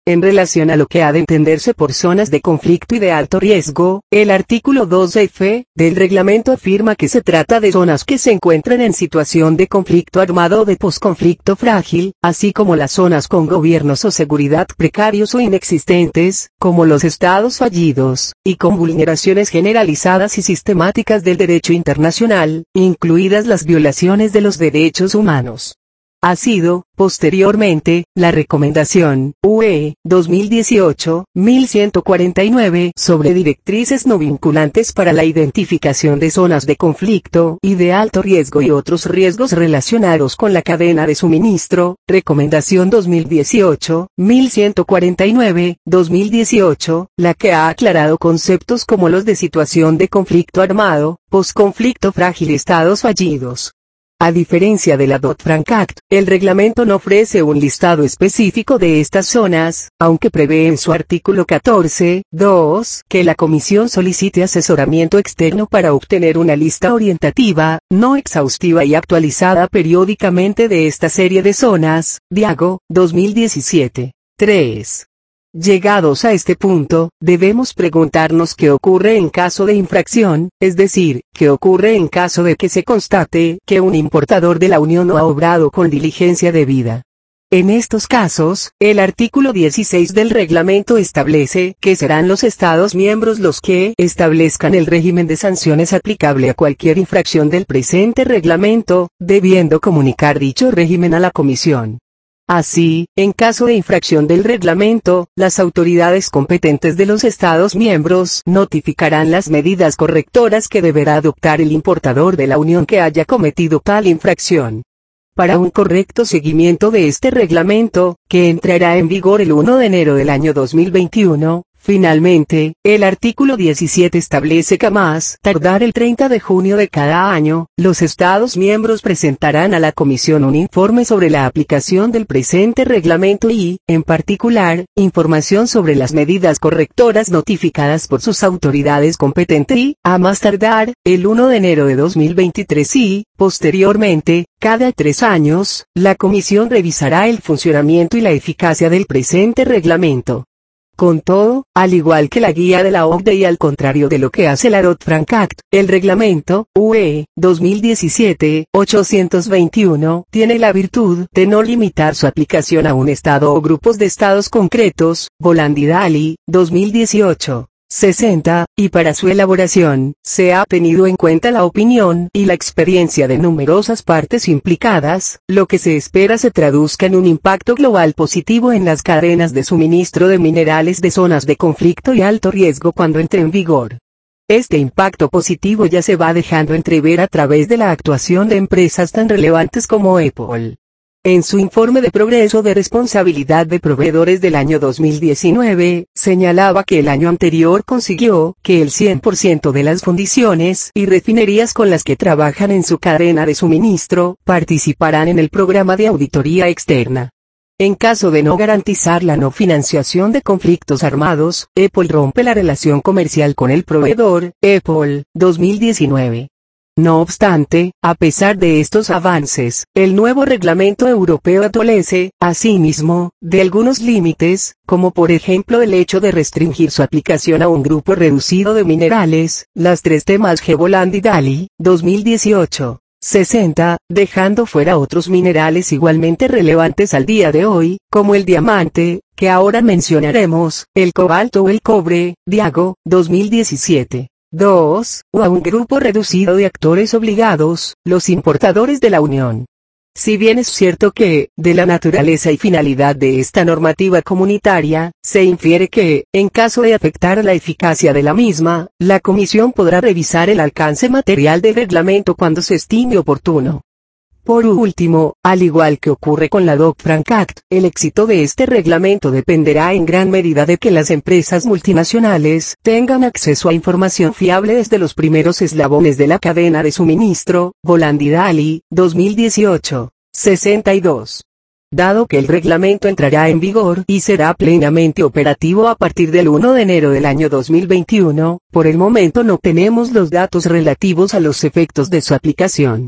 En relación a lo que ha de entenderse por zonas de conflicto y de alto riesgo, el artículo dos F del reglamento afirma que se trata de zonas que se encuentran en situación de conflicto armado o de posconflicto frágil, así como las zonas con gobiernos o seguridad precarios o inexistentes, como los estados fallidos, y con vulneraciones generalizadas y sistemáticas del derecho internacional, incluidas las violaciones de los derechos humanos. Ha sido, posteriormente, la Recomendación U E dos mil dieciocho mil ciento cuarenta y nueve sobre directrices no vinculantes para la identificación de zonas de conflicto y de alto riesgo y otros riesgos relacionados con la cadena de suministro, Recomendación dos mil dieciocho mil ciento cuarenta y nueve dos mil dieciocho, la que ha aclarado conceptos como los de situación de conflicto armado, posconflicto frágil y estados fallidos. A diferencia de la Dodd-Frank Act, el reglamento no ofrece un listado específico de estas zonas, aunque prevé en su artículo catorce punto dos que la Comisión solicite asesoramiento externo para obtener una lista orientativa, no exhaustiva y actualizada periódicamente de esta serie de zonas, Diago, dos mil diecisiete. tres. Llegados a este punto, debemos preguntarnos qué ocurre en caso de infracción, es decir, qué ocurre en caso de que se constate que un importador de la Unión no ha obrado con diligencia debida. En estos casos, el artículo dieciséis del reglamento establece que serán los Estados miembros los que establezcan el régimen de sanciones aplicable a cualquier infracción del presente reglamento, debiendo comunicar dicho régimen a la Comisión. Así, en caso de infracción del reglamento, las autoridades competentes de los Estados miembros notificarán las medidas correctoras que deberá adoptar el importador de la Unión que haya cometido tal infracción. Para un correcto seguimiento de este reglamento, que entrará en vigor el primero de enero del año dos mil veintiuno, finalmente, el artículo diecisiete establece que a más tardar el treinta de junio de cada año, los Estados miembros presentarán a la Comisión un informe sobre la aplicación del presente reglamento y, en particular, información sobre las medidas correctoras notificadas por sus autoridades competentes y, a más tardar, el primero de enero de dos mil veintitrés y, posteriormente, cada tres años, la Comisión revisará el funcionamiento y la eficacia del presente reglamento. Con todo, al igual que la guía de la O C D E y al contrario de lo que hace la Dodd-Frank Act, el reglamento U E dos mil diecisiete ochocientos veintiuno tiene la virtud de no limitar su aplicación a un estado o grupos de estados concretos, Volandidali, dos mil dieciocho. sesenta, y para su elaboración, se ha tenido en cuenta la opinión y la experiencia de numerosas partes implicadas, lo que se espera se traduzca en un impacto global positivo en las cadenas de suministro de minerales de zonas de conflicto y alto riesgo cuando entre en vigor. Este impacto positivo ya se va dejando entrever a través de la actuación de empresas tan relevantes como Apple. En su informe de progreso de responsabilidad de proveedores del año dos mil diecinueve, señalaba que el año anterior consiguió que el cien por ciento de las fundiciones y refinerías con las que trabajan en su cadena de suministro participarán en el programa de auditoría externa. En caso de no garantizar la no financiación de conflictos armados, Apple rompe la relación comercial con el proveedor, Apple, dos mil diecinueve. No obstante, a pesar de estos avances, el nuevo reglamento europeo adolece, asimismo, de algunos límites, como por ejemplo el hecho de restringir su aplicación a un grupo reducido de minerales, las tres temas G. Volandidali, dos mil dieciocho. sesenta, dejando fuera otros minerales igualmente relevantes al día de hoy, como el diamante, que ahora mencionaremos, el cobalto o el cobre, Diago, dos mil diecisiete. dos, o a un grupo reducido de actores obligados, los importadores de la Unión. Si bien es cierto que, de la naturaleza y finalidad de esta normativa comunitaria, se infiere que, en caso de afectar a la eficacia de la misma, la Comisión podrá revisar el alcance material del reglamento cuando se estime oportuno. Por último, al igual que ocurre con la Dodd-Frank Act, el éxito de este reglamento dependerá en gran medida de que las empresas multinacionales tengan acceso a información fiable desde los primeros eslabones de la cadena de suministro, Volandidali, dos mil dieciocho. sesenta y dos. Dado que el reglamento entrará en vigor y será plenamente operativo a partir del primero de enero del año dos mil veintiuno, por el momento no tenemos los datos relativos a los efectos de su aplicación.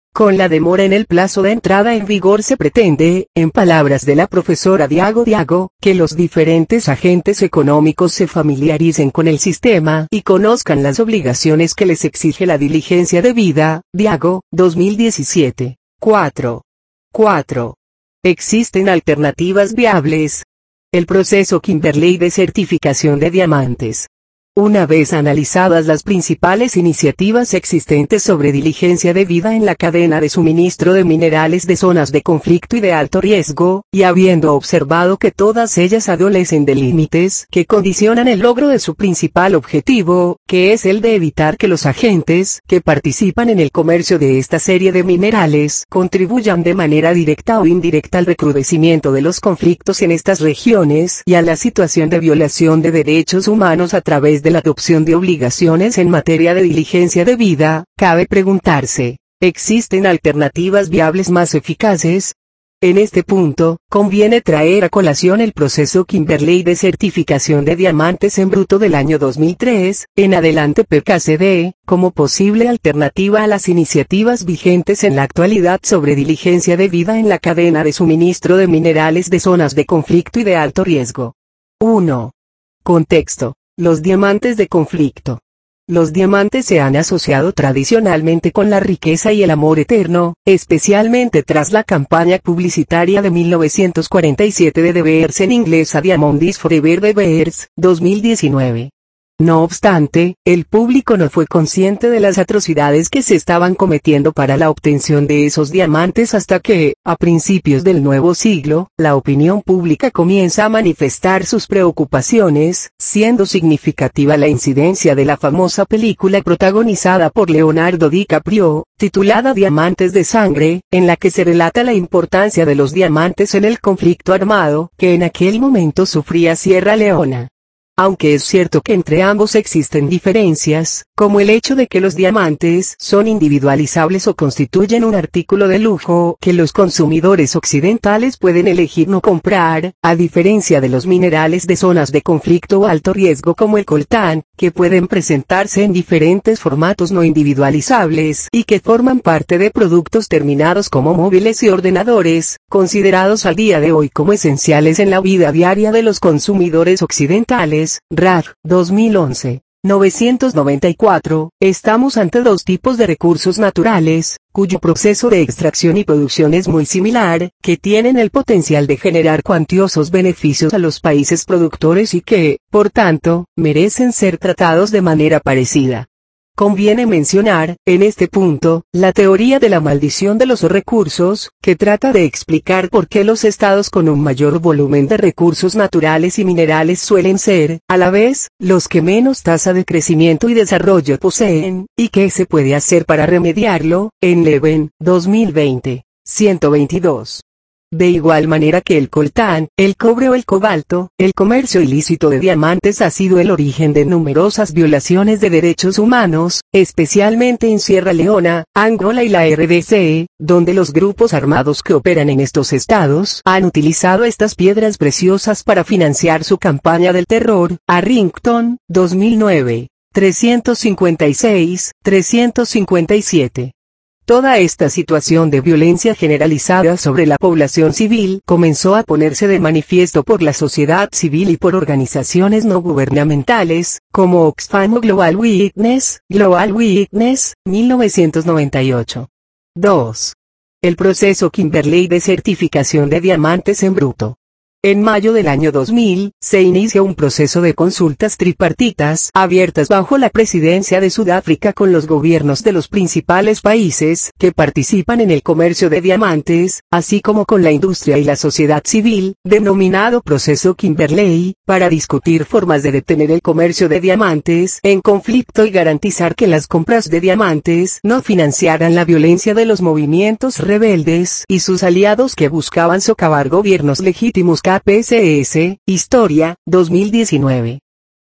Con la demora en el plazo de entrada en vigor se pretende, en palabras de la profesora Diago Diago, que los diferentes agentes económicos se familiaricen con el sistema y conozcan las obligaciones que les exige la diligencia debida. Diago, dos mil diecisiete. cuatro. cuatro. ¿Existen alternativas viables? El proceso Kimberley de certificación de diamantes. Una vez analizadas las principales iniciativas existentes sobre diligencia debida en la cadena de suministro de minerales de zonas de conflicto y de alto riesgo, y habiendo observado que todas ellas adolecen de límites que condicionan el logro de su principal objetivo, que es el de evitar que los agentes que participan en el comercio de esta serie de minerales contribuyan de manera directa o indirecta al recrudecimiento de los conflictos en estas regiones y a la situación de violación de derechos humanos a través de la adopción de obligaciones en materia de diligencia debida, cabe preguntarse, ¿existen alternativas viables más eficaces? En este punto, conviene traer a colación el proceso Kimberley de certificación de diamantes en bruto del año dos mil tres, en adelante P K C D, como posible alternativa a las iniciativas vigentes en la actualidad sobre diligencia debida en la cadena de suministro de minerales de zonas de conflicto y de alto riesgo. uno. Contexto. Los diamantes de conflicto. Los diamantes se han asociado tradicionalmente con la riqueza y el amor eterno, especialmente tras la campaña publicitaria de mil novecientos cuarenta y siete de De Beers en inglés a Diamond is Forever de Beers, dos mil diecinueve. No obstante, el público no fue consciente de las atrocidades que se estaban cometiendo para la obtención de esos diamantes hasta que, a principios del nuevo siglo, la opinión pública comienza a manifestar sus preocupaciones, siendo significativa la incidencia de la famosa película protagonizada por Leonardo DiCaprio, titulada Diamantes de Sangre, en la que se relata la importancia de los diamantes en el conflicto armado que en aquel momento sufría Sierra Leona. Aunque es cierto que entre ambos existen diferencias, como el hecho de que los diamantes son individualizables o constituyen un artículo de lujo que los consumidores occidentales pueden elegir no comprar, a diferencia de los minerales de zonas de conflicto o alto riesgo como el coltán, que pueden presentarse en diferentes formatos no individualizables y que forman parte de productos terminados como móviles y ordenadores, considerados al día de hoy como esenciales en la vida diaria de los consumidores occidentales. R A D, dos mil once. novecientos noventa y cuatro, estamos ante dos tipos de recursos naturales, cuyo proceso de extracción y producción es muy similar, que tienen el potencial de generar cuantiosos beneficios a los países productores y que, por tanto, merecen ser tratados de manera parecida. Conviene mencionar, en este punto, la teoría de la maldición de los recursos, que trata de explicar por qué los estados con un mayor volumen de recursos naturales y minerales suelen ser, a la vez, los que menos tasa de crecimiento y desarrollo poseen, y qué se puede hacer para remediarlo, en Leven, dos mil veinte, ciento veintidós. De igual manera que el coltán, el cobre o el cobalto, el comercio ilícito de diamantes ha sido el origen de numerosas violaciones de derechos humanos, especialmente en Sierra Leona, Angola y la R D C, donde los grupos armados que operan en estos estados han utilizado estas piedras preciosas para financiar su campaña del terror. Arrington, dos mil nueve, trescientos cincuenta y seis, trescientos cincuenta y siete. Toda esta situación de violencia generalizada sobre la población civil comenzó a ponerse de manifiesto por la sociedad civil y por organizaciones no gubernamentales, como Oxfam o Global Witness, Global Witness, mil novecientos noventa y ocho. dos. El proceso Kimberley de certificación de diamantes en bruto. En mayo del año dos mil, se inicia un proceso de consultas tripartitas abiertas bajo la presidencia de Sudáfrica con los gobiernos de los principales países que participan en el comercio de diamantes, así como con la industria y la sociedad civil, denominado proceso Kimberley, para discutir formas de detener el comercio de diamantes en conflicto y garantizar que las compras de diamantes no financiaran la violencia de los movimientos rebeldes y sus aliados que buscaban socavar gobiernos legítimos. K P C S, Historia, dos mil diecinueve.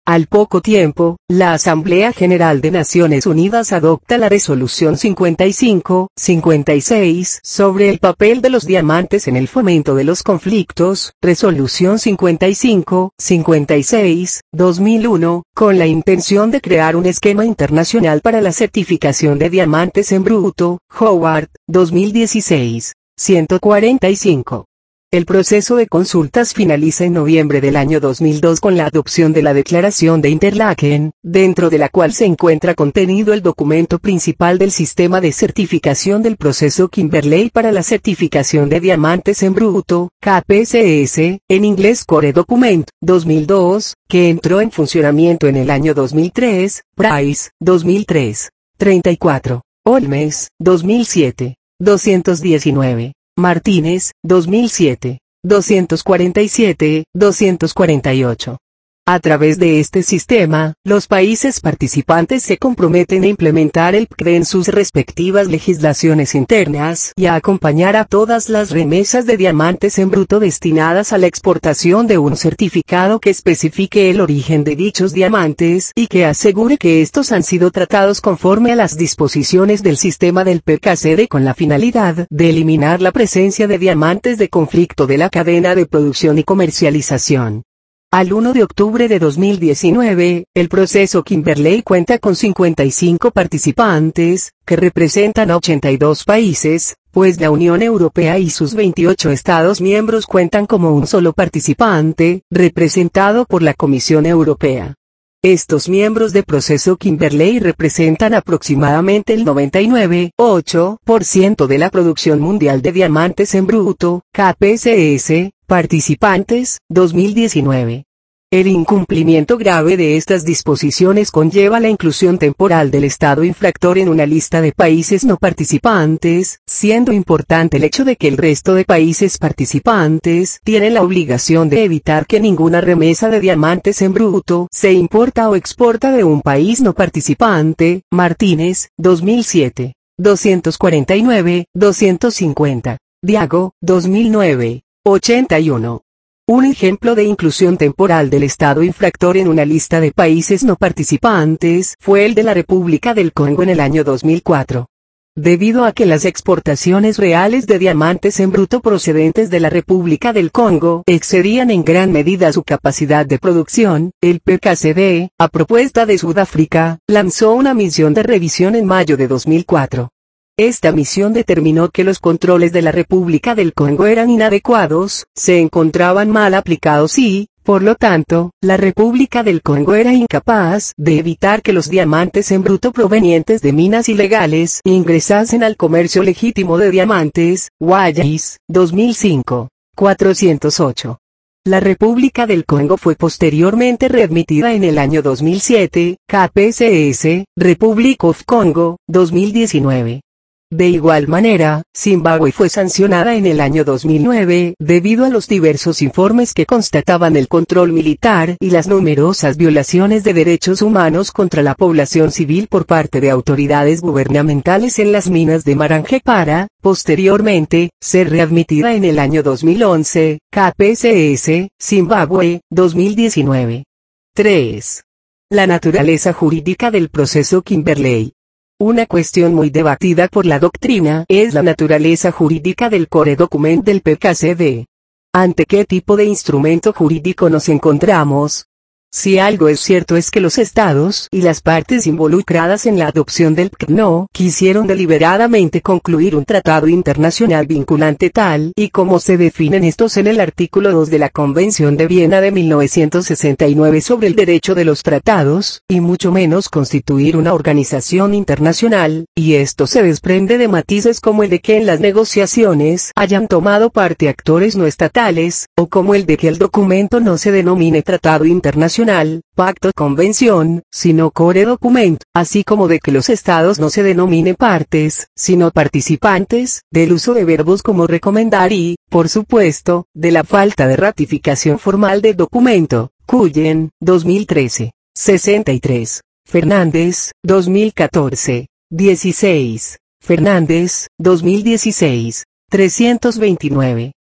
Al poco tiempo, la Asamblea General de Naciones Unidas adopta la Resolución cincuenta y cinco cincuenta y seis sobre el papel de los diamantes en el fomento de los conflictos, Resolución cincuenta y cinco cincuenta y seis, dos mil uno, con la intención de crear un esquema internacional para la certificación de diamantes en bruto, Howard, dos mil dieciséis, ciento cuarenta y cinco. El proceso de consultas finaliza en noviembre del año dos mil dos con la adopción de la Declaración de Interlaken, dentro de la cual se encuentra contenido el documento principal del sistema de certificación del proceso Kimberley para la certificación de diamantes en bruto, K P C S, en inglés Core Document, dos mil dos, que entró en funcionamiento en el año dos mil tres, Price, dos mil tres, treinta y cuatro, Olmes, dos mil siete, doscientos diecinueve. Martínez, dos mil siete, doscientos cuarenta y siete, doscientos cuarenta y ocho. A través de este sistema, los países participantes se comprometen a implementar el P C D en sus respectivas legislaciones internas y a acompañar a todas las remesas de diamantes en bruto destinadas a la exportación de un certificado que especifique el origen de dichos diamantes y que asegure que estos han sido tratados conforme a las disposiciones del sistema del P K C D con la finalidad de eliminar la presencia de diamantes de conflicto de la cadena de producción y comercialización. Al primero de octubre de dos mil diecinueve, el proceso Kimberley cuenta con cincuenta y cinco participantes, que representan a ochenta y dos países, pues la Unión Europea y sus veintiocho Estados miembros cuentan como un solo participante, representado por la Comisión Europea. Estos miembros de proceso Kimberley representan aproximadamente el noventa y nueve coma ocho por ciento de la producción mundial de diamantes en bruto, K P C S, participantes, dos mil diecinueve. El incumplimiento grave de estas disposiciones conlleva la inclusión temporal del Estado infractor en una lista de países no participantes, siendo importante el hecho de que el resto de países participantes tienen la obligación de evitar que ninguna remesa de diamantes en bruto se importa o exporta de un país no participante. Martínez, dos mil siete, doscientos cuarenta y nueve, doscientos cincuenta. Diago, dos mil nueve, ochenta y uno. Un ejemplo de inclusión temporal del Estado infractor en una lista de países no participantes fue el de la República del Congo en el año dos mil cuatro. Debido a que las exportaciones reales de diamantes en bruto procedentes de la República del Congo excedían en gran medida su capacidad de producción, el P K C D, a propuesta de Sudáfrica, lanzó una misión de revisión en mayo de dos mil cuatro. Esta misión determinó que los controles de la República del Congo eran inadecuados, se encontraban mal aplicados y, por lo tanto, la República del Congo era incapaz de evitar que los diamantes en bruto provenientes de minas ilegales ingresasen al comercio legítimo de diamantes. Wallace, dos mil cinco, cuatrocientos ocho. La República del Congo fue posteriormente readmitida en el año dos mil siete, K P C S, Republic of Congo, dos mil diecinueve. De igual manera, Zimbabue fue sancionada en el año dos mil nueve debido a los diversos informes que constataban el control militar y las numerosas violaciones de derechos humanos contra la población civil por parte de autoridades gubernamentales en las minas de Marangé para, posteriormente, ser readmitida en el año dos mil once, K P C S, Zimbabue, dos mil diecinueve. tres. La naturaleza jurídica del proceso Kimberley. Una cuestión muy debatida por la doctrina es la naturaleza jurídica del Core Document del P K C D. ¿Ante qué tipo de instrumento jurídico nos encontramos? Si algo es cierto es que los estados y las partes involucradas en la adopción del P C D no quisieron deliberadamente concluir un tratado internacional vinculante tal y como se definen estos en el artículo dos de la Convención de Viena de mil novecientos sesenta y nueve sobre el derecho de los tratados, y mucho menos constituir una organización internacional, y esto se desprende de matices como el de que en las negociaciones hayan tomado parte actores no estatales, o como el de que el documento no se denomine tratado internacional, pacto o convención, sino Core Document, así como de que los estados no se denominen partes, sino participantes, del uso de verbos como recomendar y, por supuesto, de la falta de ratificación formal del documento. Cullen, dos mil trece, sesenta y tres, Fernández, dos mil catorce, dieciséis, Fernández, dos mil dieciséis, trescientos veintinueve.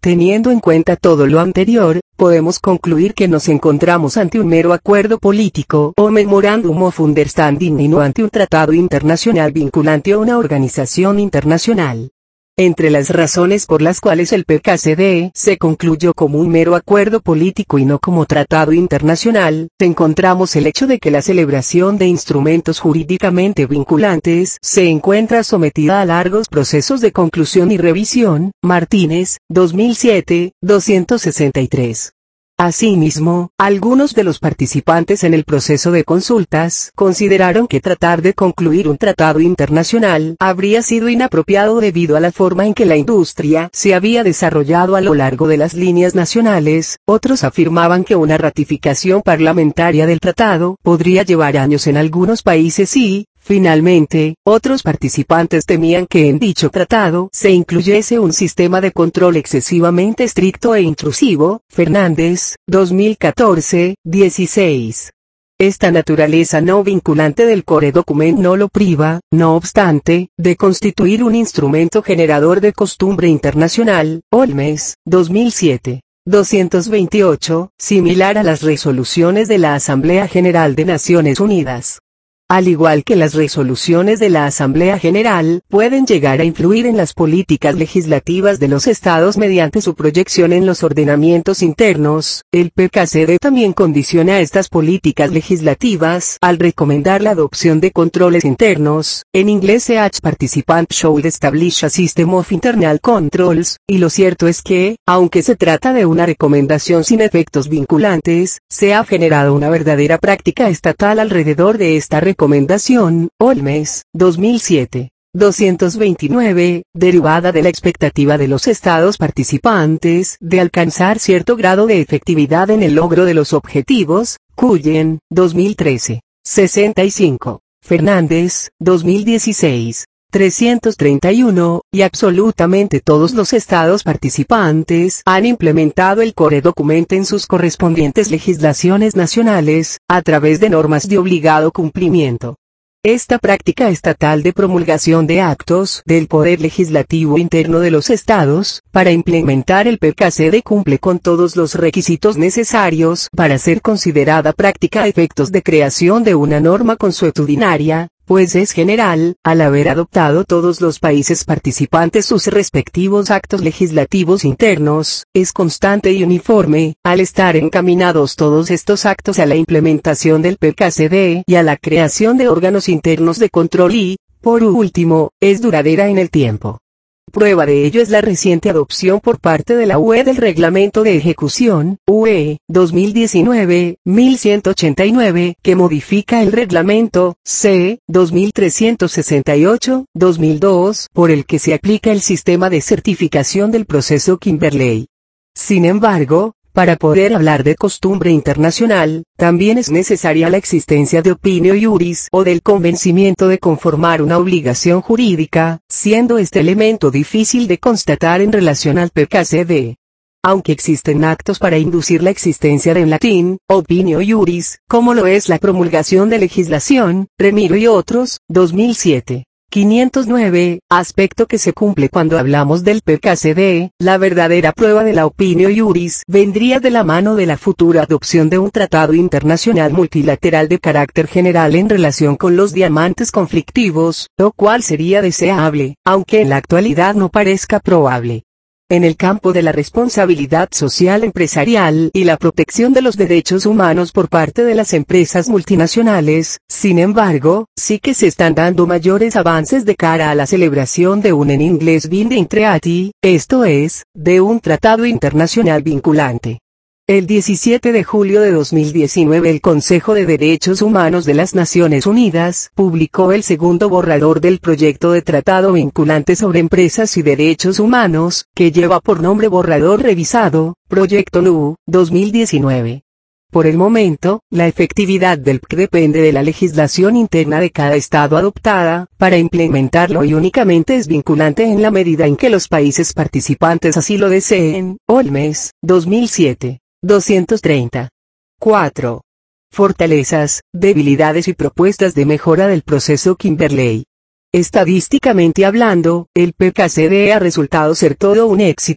Teniendo en cuenta todo lo anterior, podemos concluir que nos encontramos ante un mero acuerdo político o Memorandum of Understanding y no ante un tratado internacional vinculante o una organización internacional. Entre las razones por las cuales el P K C D se concluyó como un mero acuerdo político y no como tratado internacional, encontramos el hecho de que la celebración de instrumentos jurídicamente vinculantes se encuentra sometida a largos procesos de conclusión y revisión. Martínez, dos mil siete, doscientos sesenta y tres. Asimismo, algunos de los participantes en el proceso de consultas consideraron que tratar de concluir un tratado internacional habría sido inapropiado debido a la forma en que la industria se había desarrollado a lo largo de las líneas nacionales. Otros afirmaban que una ratificación parlamentaria del tratado podría llevar años en algunos países y, finalmente, otros participantes temían que en dicho tratado se incluyese un sistema de control excesivamente estricto e intrusivo. Fernández, dos mil catorce, dieciséis. Esta naturaleza no vinculante del Core Document no lo priva, no obstante, de constituir un instrumento generador de costumbre internacional. Olmes, dos mil siete. doscientos veintiocho, similar a las resoluciones de la Asamblea General de Naciones Unidas. Al igual que las resoluciones de la Asamblea General, pueden llegar a influir en las políticas legislativas de los estados mediante su proyección en los ordenamientos internos. El P K C D también condiciona estas políticas legislativas al recomendar la adopción de controles internos, en inglés each participant should establish a system of internal controls, y lo cierto es que, aunque se trata de una recomendación sin efectos vinculantes, se ha generado una verdadera práctica estatal alrededor de esta recomendación. Recomendación, Olmes, dos mil siete. doscientos veintinueve, derivada de la expectativa de los estados participantes de alcanzar cierto grado de efectividad en el logro de los objetivos. Cullen, dos mil trece. sesenta y cinco. Fernández, dos mil dieciséis. trescientos treinta y uno, y absolutamente todos los estados participantes han implementado el Core Document en sus correspondientes legislaciones nacionales, a través de normas de obligado cumplimiento. Esta práctica estatal de promulgación de actos del Poder Legislativo interno de los estados, para implementar el P K C D cumple con todos los requisitos necesarios para ser considerada práctica a efectos de creación de una norma consuetudinaria, pues es general, al haber adoptado todos los países participantes sus respectivos actos legislativos internos, es constante y uniforme, al estar encaminados todos estos actos a la implementación del P K C D y a la creación de órganos internos de control y, por último, es duradera en el tiempo. Prueba de ello es la reciente adopción por parte de la U E del Reglamento de Ejecución, U E, dos mil diecinueve, mil ciento ochenta y nueve, que modifica el Reglamento, C, dos mil trescientos sesenta y ocho, dos mil dos, por el que se aplica el sistema de certificación del proceso Kimberley. Sin embargo, para poder hablar de costumbre internacional, también es necesaria la existencia de opinio iuris o del convencimiento de conformar una obligación jurídica, siendo este elemento difícil de constatar en relación al P K C D. Aunque existen actos para inducir la existencia de en latín, opinio iuris, como lo es la promulgación de legislación, Remiro y otros, dos mil siete. quinientos nueve, aspecto que se cumple cuando hablamos del P K C D, la verdadera prueba de la opinio iuris vendría de la mano de la futura adopción de un tratado internacional multilateral de carácter general en relación con los diamantes conflictivos, lo cual sería deseable, aunque en la actualidad no parezca probable. En el campo de la responsabilidad social empresarial y la protección de los derechos humanos por parte de las empresas multinacionales, sin embargo, sí que se están dando mayores avances de cara a la celebración de un en inglés binding treaty, esto es, de un tratado internacional vinculante. El diecisiete de julio de dos mil diecinueve el Consejo de Derechos Humanos de las Naciones Unidas publicó el segundo borrador del proyecto de tratado vinculante sobre empresas y derechos humanos, que lleva por nombre Borrador Revisado, Proyecto N U, dos mil diecinueve. Por el momento, la efectividad del P C depende de la legislación interna de cada estado adoptada, para implementarlo y únicamente es vinculante en la medida en que los países participantes así lo deseen. Olmes, dos mil siete. doscientos treinta. cuatro. Fortalezas, debilidades y propuestas de mejora del proceso Kimberley. Estadísticamente hablando, el P K C D ha resultado ser todo un éxito,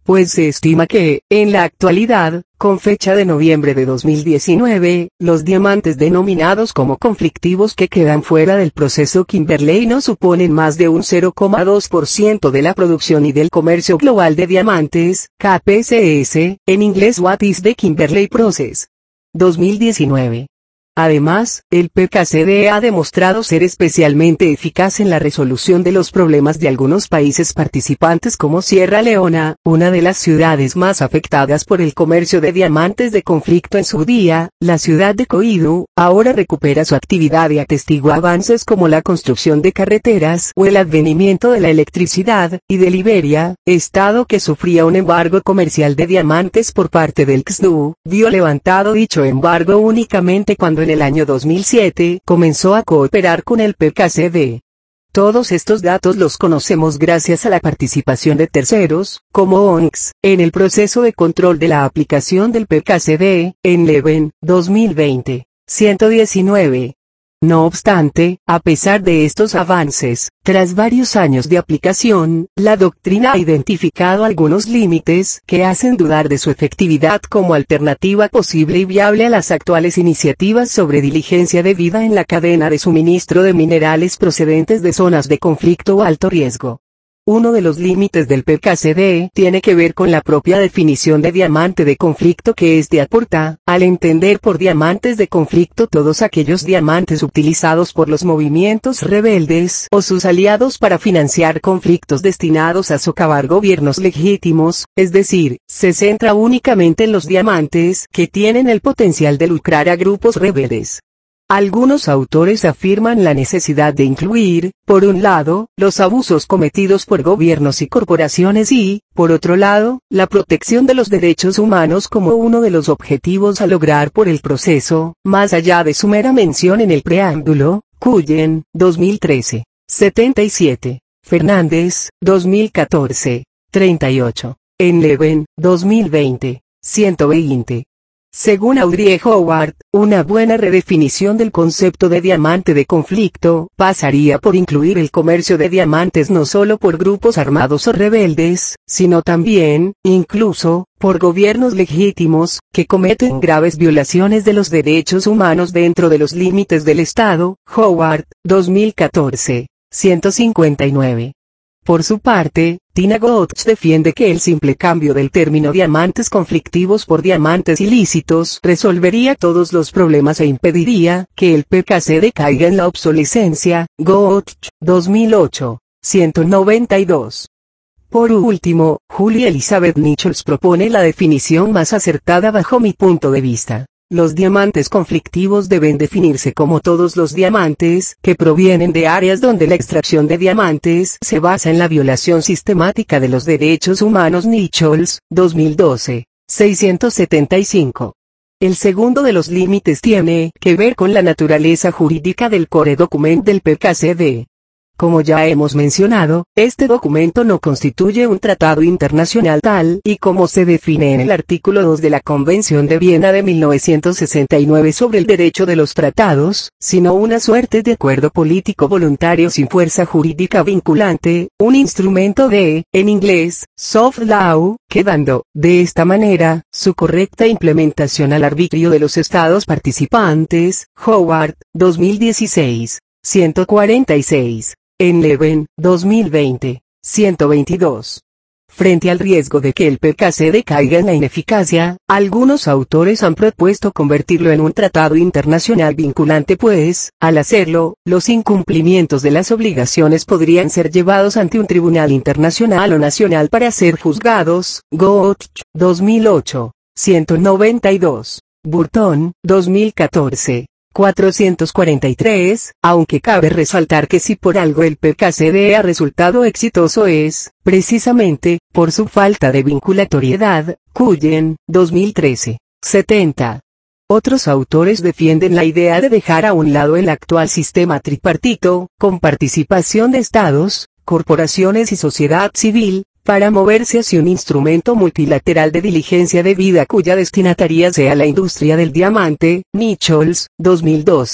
pues se estima que, en la actualidad, con fecha de noviembre de dos mil diecinueve, los diamantes denominados como conflictivos que quedan fuera del proceso Kimberley no suponen más de un cero coma dos por ciento de la producción y del comercio global de diamantes, K P C S, en inglés What is the Kimberley Process? dos mil diecinueve. Además, el P K C D ha demostrado ser especialmente eficaz en la resolución de los problemas de algunos países participantes como Sierra Leona, una de las ciudades más afectadas por el comercio de diamantes de conflicto en su día. La ciudad de Koidu ahora recupera su actividad y atestigua avances como la construcción de carreteras o el advenimiento de la electricidad, y de Liberia, estado que sufría un embargo comercial de diamantes por parte del C S D U, vio levantado dicho embargo únicamente cuando en el año dos mil siete comenzó a cooperar con el P K C D. Todos estos datos los conocemos gracias a la participación de terceros, como O N X, en el proceso de control de la aplicación del P K C D, en Leven, dos mil veinte, ciento diecinueve. No obstante, a pesar de estos avances, tras varios años de aplicación, la doctrina ha identificado algunos límites que hacen dudar de su efectividad como alternativa posible y viable a las actuales iniciativas sobre diligencia debida en la cadena de suministro de minerales procedentes de zonas de conflicto o alto riesgo. Uno de los límites del P K C D tiene que ver con la propia definición de diamante de conflicto que éste aporta, al entender por diamantes de conflicto todos aquellos diamantes utilizados por los movimientos rebeldes o sus aliados para financiar conflictos destinados a socavar gobiernos legítimos, es decir, se centra únicamente en los diamantes que tienen el potencial de lucrar a grupos rebeldes. Algunos autores afirman la necesidad de incluir, por un lado, los abusos cometidos por gobiernos y corporaciones y, por otro lado, la protección de los derechos humanos como uno de los objetivos a lograr por el proceso, más allá de su mera mención en el preámbulo. Cullen, dos mil trece, setenta y siete. Fernández, dos mil catorce, treinta y ocho. En Leven, dos mil veinte, ciento veinte. Según Audrey Howard, una buena redefinición del concepto de diamante de conflicto pasaría por incluir el comercio de diamantes no solo por grupos armados o rebeldes, sino también, incluso, por gobiernos legítimos, que cometen graves violaciones de los derechos humanos dentro de los límites del Estado. Howard, dos mil catorce, ciento cincuenta y nueve. Por su parte, Tina Gotch defiende que el simple cambio del término diamantes conflictivos por diamantes ilícitos resolvería todos los problemas e impediría que el P K C D caiga en la obsolescencia. Gotch, dos mil ocho, ciento noventa y dos. Por último, Julie Elizabeth Nichols propone la definición más acertada bajo mi punto de vista. Los diamantes conflictivos deben definirse como todos los diamantes que provienen de áreas donde la extracción de diamantes se basa en la violación sistemática de los derechos humanos. Nichols, dos mil doce, seiscientos setenta y cinco. El segundo de los límites tiene que ver con la naturaleza jurídica del Core Document del P K C D. Como ya hemos mencionado, este documento no constituye un tratado internacional tal y como se define en el artículo dos de la Convención de Viena de mil novecientos sesenta y nueve sobre el derecho de los tratados, sino una suerte de acuerdo político voluntario sin fuerza jurídica vinculante, un instrumento de, en inglés, soft law, quedando, de esta manera, su correcta implementación al arbitrio de los estados participantes. Howard, dos mil dieciséis, ciento cuarenta y seis. En Leven, dos mil veinte, ciento veintidós. Frente al riesgo de que el P K C D caiga en la ineficacia, algunos autores han propuesto convertirlo en un tratado internacional vinculante pues, al hacerlo, los incumplimientos de las obligaciones podrían ser llevados ante un tribunal internacional o nacional para ser juzgados. Gotch, dos mil ocho, ciento noventa y dos. Burton, dos mil catorce. cuatrocientos cuarenta y tres, aunque cabe resaltar que si por algo el P K C D ha resultado exitoso es, precisamente, por su falta de vinculatoriedad. Cullen, dos mil trece, setenta. Otros autores defienden la idea de dejar a un lado el actual sistema tripartito, con participación de estados, corporaciones y sociedad civil, para moverse hacia un instrumento multilateral de diligencia debida cuya destinataria sea la industria del diamante. Nichols, dos mil doce,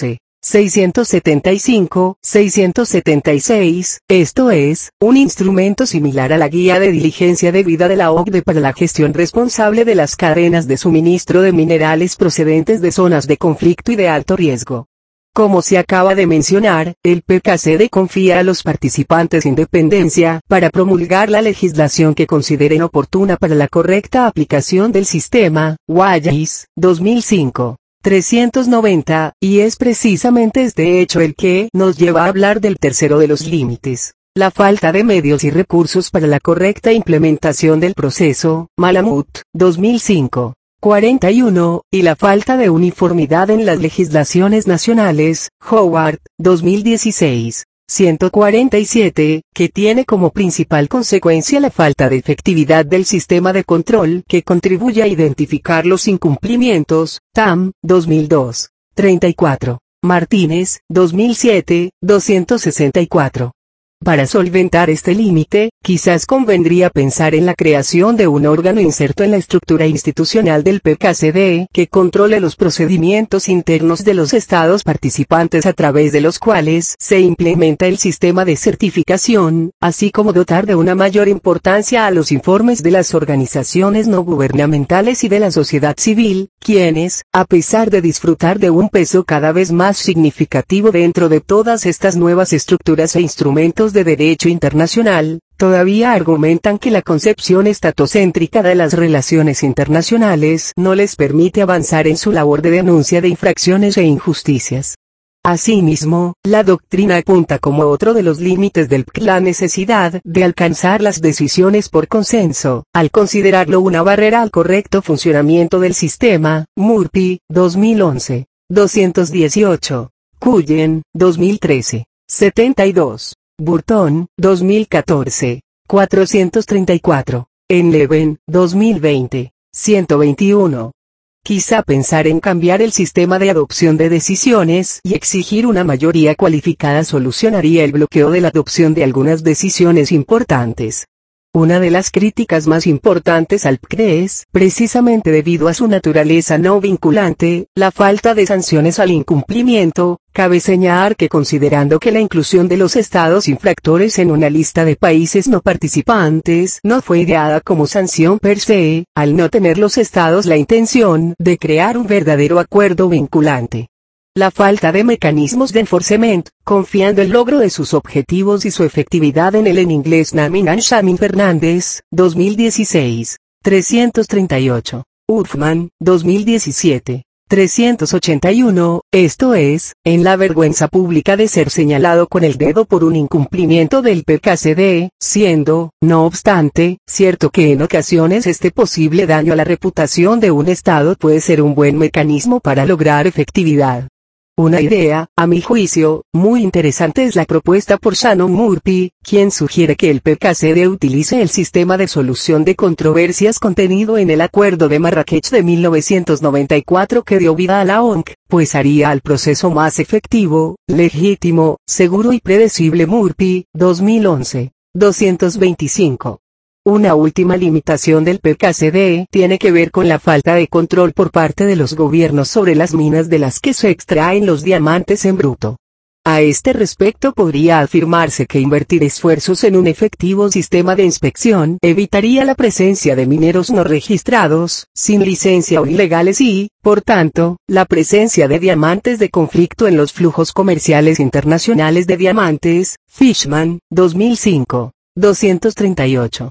seiscientos setenta y cinco, seiscientos setenta y seis, esto es, un instrumento similar a la Guía de Diligencia Debida de la O C D E para la gestión responsable de las cadenas de suministro de minerales procedentes de zonas de conflicto y de alto riesgo. Como se acaba de mencionar, el P K C D confía a los participantes independencia para promulgar la legislación que consideren oportuna para la correcta aplicación del sistema, W I S, dos mil cinco. trescientos noventa, y es precisamente este hecho el que nos lleva a hablar del tercero de los límites, la falta de medios y recursos para la correcta implementación del proceso, Malamud, dos mil cinco. cuarenta y uno, y la falta de uniformidad en las legislaciones nacionales, Howard, dos mil dieciséis. ciento cuarenta y siete, que tiene como principal consecuencia la falta de efectividad del sistema de control que contribuye a identificar los incumplimientos, T A M, dos mil dos. treinta y cuatro. Martínez, dos mil siete, doscientos sesenta y cuatro. Para solventar este límite, quizás convendría pensar en la creación de un órgano inserto en la estructura institucional del P K C D que controle los procedimientos internos de los estados participantes a través de los cuales se implementa el sistema de certificación, así como dotar de una mayor importancia a los informes de las organizaciones no gubernamentales y de la sociedad civil, quienes, a pesar de disfrutar de un peso cada vez más significativo dentro de todas estas nuevas estructuras e instrumentos de derecho internacional, todavía argumentan que la concepción estatocéntrica de las relaciones internacionales no les permite avanzar en su labor de denuncia de infracciones e injusticias. Asimismo, la doctrina apunta como otro de los límites del P C la necesidad de alcanzar las decisiones por consenso, al considerarlo una barrera al correcto funcionamiento del sistema, Murphy, dos mil once. doscientos dieciocho. Cullen, dos mil trece. setenta y dos. Burton, dos mil catorce. cuatrocientos treinta y cuatro. Enleven, dos mil veinte. ciento veintiuno. Quizá pensar en cambiar el sistema de adopción de decisiones y exigir una mayoría cualificada solucionaría el bloqueo de la adopción de algunas decisiones importantes. Una de las críticas más importantes al P C D es, precisamente debido a su naturaleza no vinculante, la falta de sanciones al incumplimiento. Cabe señalar que considerando que la inclusión de los estados infractores en una lista de países no participantes no fue ideada como sanción per se, al no tener los estados la intención de crear un verdadero acuerdo vinculante. La falta de mecanismos de enforcement, confiando el logro de sus objetivos y su efectividad en el en inglés Namin Shamin Fernández, dos mil dieciséis. trescientos treinta y ocho. Uffman, dos mil diecisiete. trescientos ochenta y uno, esto es, en la vergüenza pública de ser señalado con el dedo por un incumplimiento del P K C D, siendo, no obstante, cierto que en ocasiones este posible daño a la reputación de un Estado puede ser un buen mecanismo para lograr efectividad. Una idea, a mi juicio, muy interesante es la propuesta por Shannon Murphy, quien sugiere que el P K C D utilice el sistema de solución de controversias contenido en el Acuerdo de Marrakech de mil novecientos noventa y cuatro que dio vida a la O N C, pues haría al proceso más efectivo, legítimo, seguro y predecible. Murphy, dos mil once. doscientos veinticinco. Una última limitación del P K C D tiene que ver con la falta de control por parte de los gobiernos sobre las minas de las que se extraen los diamantes en bruto. A este respecto podría afirmarse que invertir esfuerzos en un efectivo sistema de inspección evitaría la presencia de mineros no registrados, sin licencia o ilegales y, por tanto, la presencia de diamantes de conflicto en los flujos comerciales internacionales de diamantes. Fishman, dos mil cinco. doscientos treinta y ocho.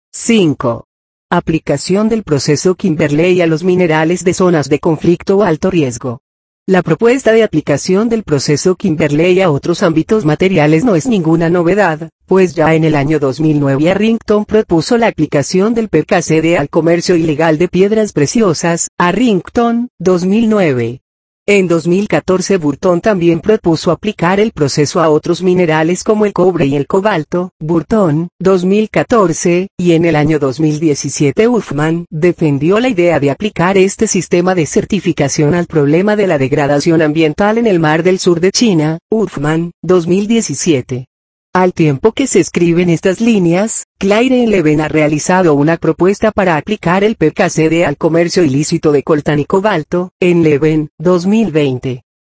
cinco. Aplicación del proceso Kimberley a los minerales de zonas de conflicto o alto riesgo. La propuesta de aplicación del proceso Kimberley a otros ámbitos materiales no es ninguna novedad, pues ya en el año dos mil nueve Arrington propuso la aplicación del P K C D al comercio ilegal de piedras preciosas. Arrington, dos mil nueve. En dos mil catorce Burton también propuso aplicar el proceso a otros minerales como el cobre y el cobalto. Burton, dos mil catorce, y en el año dos mil diecisiete Uffman defendió la idea de aplicar este sistema de certificación al problema de la degradación ambiental en el Mar del Sur de China. Uffman, dos mil diecisiete. Al tiempo que se escriben estas líneas, Claire Enleven ha realizado una propuesta para aplicar el P K C D al comercio ilícito de coltán y cobalto. Enleven, dos mil veinte.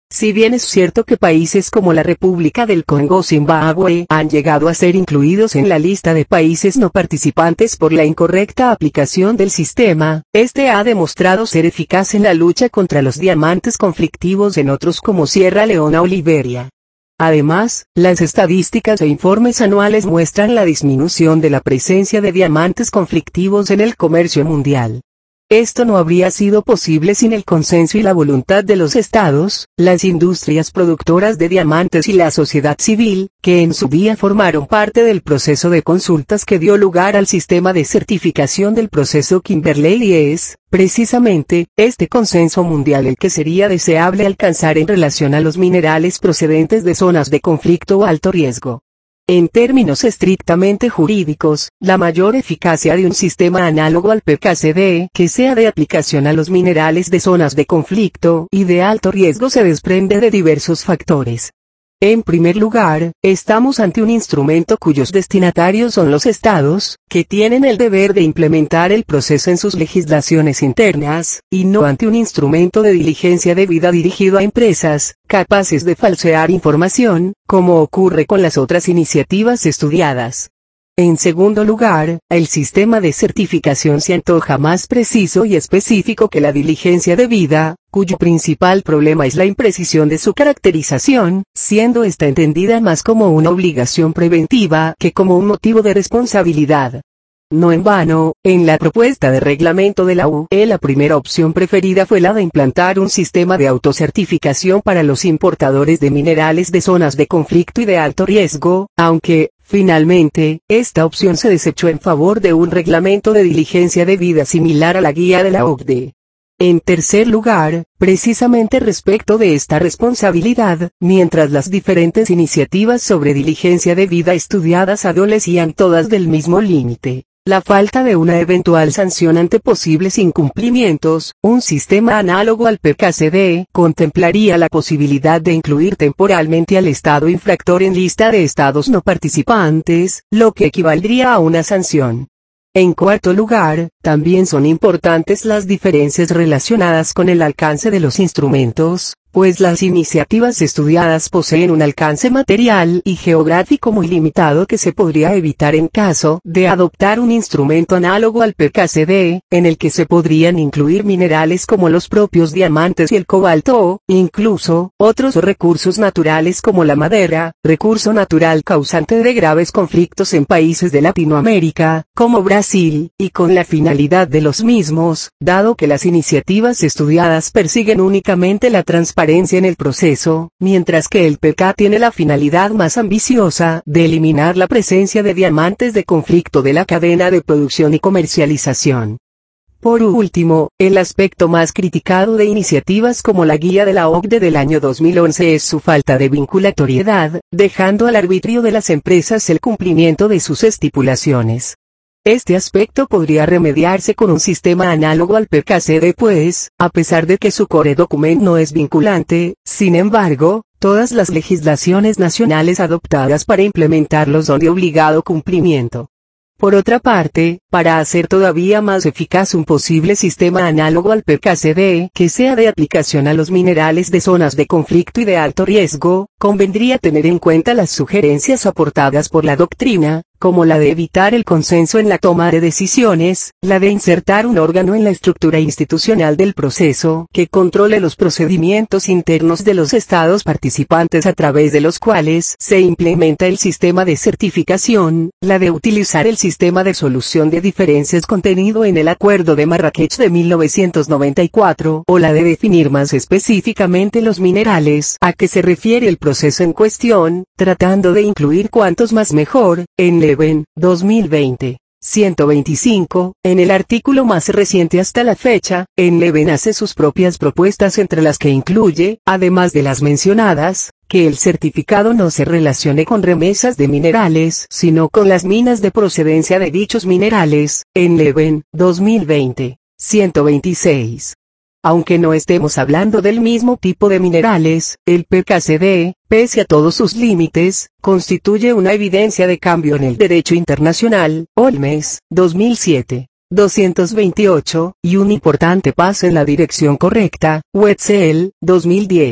Si bien es cierto que países como la República del Congo o Zimbabue han llegado a ser incluidos en la lista de países no participantes por la incorrecta aplicación del sistema, este ha demostrado ser eficaz en la lucha contra los diamantes conflictivos en otros como Sierra Leona o Liberia. Además, las estadísticas e informes anuales muestran la disminución de la presencia de diamantes conflictivos en el comercio mundial. Esto no habría sido posible sin el consenso y la voluntad de los estados, las industrias productoras de diamantes y la sociedad civil, que en su día formaron parte del proceso de consultas que dio lugar al sistema de certificación del proceso Kimberley y es, precisamente, este consenso mundial el que sería deseable alcanzar en relación a los minerales procedentes de zonas de conflicto o alto riesgo. En términos estrictamente jurídicos, la mayor eficacia de un sistema análogo al P K C D que sea de aplicación a los minerales de zonas de conflicto y de alto riesgo se desprende de diversos factores. En primer lugar, estamos ante un instrumento cuyos destinatarios son los estados, que tienen el deber de implementar el proceso en sus legislaciones internas, y no ante un instrumento de diligencia debida dirigido a empresas, capaces de falsear información, como ocurre con las otras iniciativas estudiadas. En segundo lugar, el sistema de certificación se antoja más preciso y específico que la diligencia debida, cuyo principal problema es la imprecisión de su caracterización, siendo esta entendida más como una obligación preventiva que como un motivo de responsabilidad. No en vano, en la propuesta de reglamento de la U E la primera opción preferida fue la de implantar un sistema de autocertificación para los importadores de minerales de zonas de conflicto y de alto riesgo, aunque, finalmente, esta opción se desechó en favor de un reglamento de diligencia debida similar a la guía de la O C D E. En tercer lugar, precisamente respecto de esta responsabilidad, mientras las diferentes iniciativas sobre diligencia debida estudiadas adolecían todas del mismo límite, la falta de una eventual sanción ante posibles incumplimientos, un sistema análogo al P K C D contemplaría la posibilidad de incluir temporalmente al Estado infractor en lista de estados no participantes, lo que equivaldría a una sanción. En cuarto lugar, también son importantes las diferencias relacionadas con el alcance de los instrumentos, pues las iniciativas estudiadas poseen un alcance material y geográfico muy limitado que se podría evitar en caso de adoptar un instrumento análogo al P K C D, en el que se podrían incluir minerales como los propios diamantes y el cobalto o, incluso, otros recursos naturales como la madera, recurso natural causante de graves conflictos en países de Latinoamérica, como Brasil, y con la finalidad de los mismos, dado que las iniciativas estudiadas persiguen únicamente la transparencia en el proceso, mientras que el P K tiene la finalidad más ambiciosa de eliminar la presencia de diamantes de conflicto de la cadena de producción y comercialización. Por último, el aspecto más criticado de iniciativas como la guía de la O C D E del año dos mil once es su falta de vinculatoriedad, dejando al arbitrio de las empresas el cumplimiento de sus estipulaciones. Este aspecto podría remediarse con un sistema análogo al P K C D pues, a pesar de que su core document no es vinculante, sin embargo, todas las legislaciones nacionales adoptadas para implementarlo son de obligado cumplimiento. Por otra parte, para hacer todavía más eficaz un posible sistema análogo al P K C D que sea de aplicación a los minerales de zonas de conflicto y de alto riesgo, convendría tener en cuenta las sugerencias aportadas por la doctrina, como la de evitar el consenso en la toma de decisiones, la de insertar un órgano en la estructura institucional del proceso que controle los procedimientos internos de los estados participantes a través de los cuales se implementa el sistema de certificación, la de utilizar el sistema de solución de diferencias contenido en el Acuerdo de Marrakech de mil novecientos noventa y cuatro, o la de definir más específicamente los minerales a que se refiere el proceso en cuestión, tratando de incluir cuantos más mejor, en Leven, dos mil veinte. ciento veinticinco, en el artículo más reciente hasta la fecha, Leven hace sus propias propuestas entre las que incluye, además de las mencionadas, que el certificado no se relacione con remesas de minerales, sino con las minas de procedencia de dichos minerales, Leven, dos mil veinte. ciento veintiséis. Aunque no estemos hablando del mismo tipo de minerales, el P K C D, pese a todos sus límites, constituye una evidencia de cambio en el derecho internacional, Olmes, dos mil siete. doscientos veintiocho, y un importante paso en la dirección correcta, Wetzel, dos mil diez.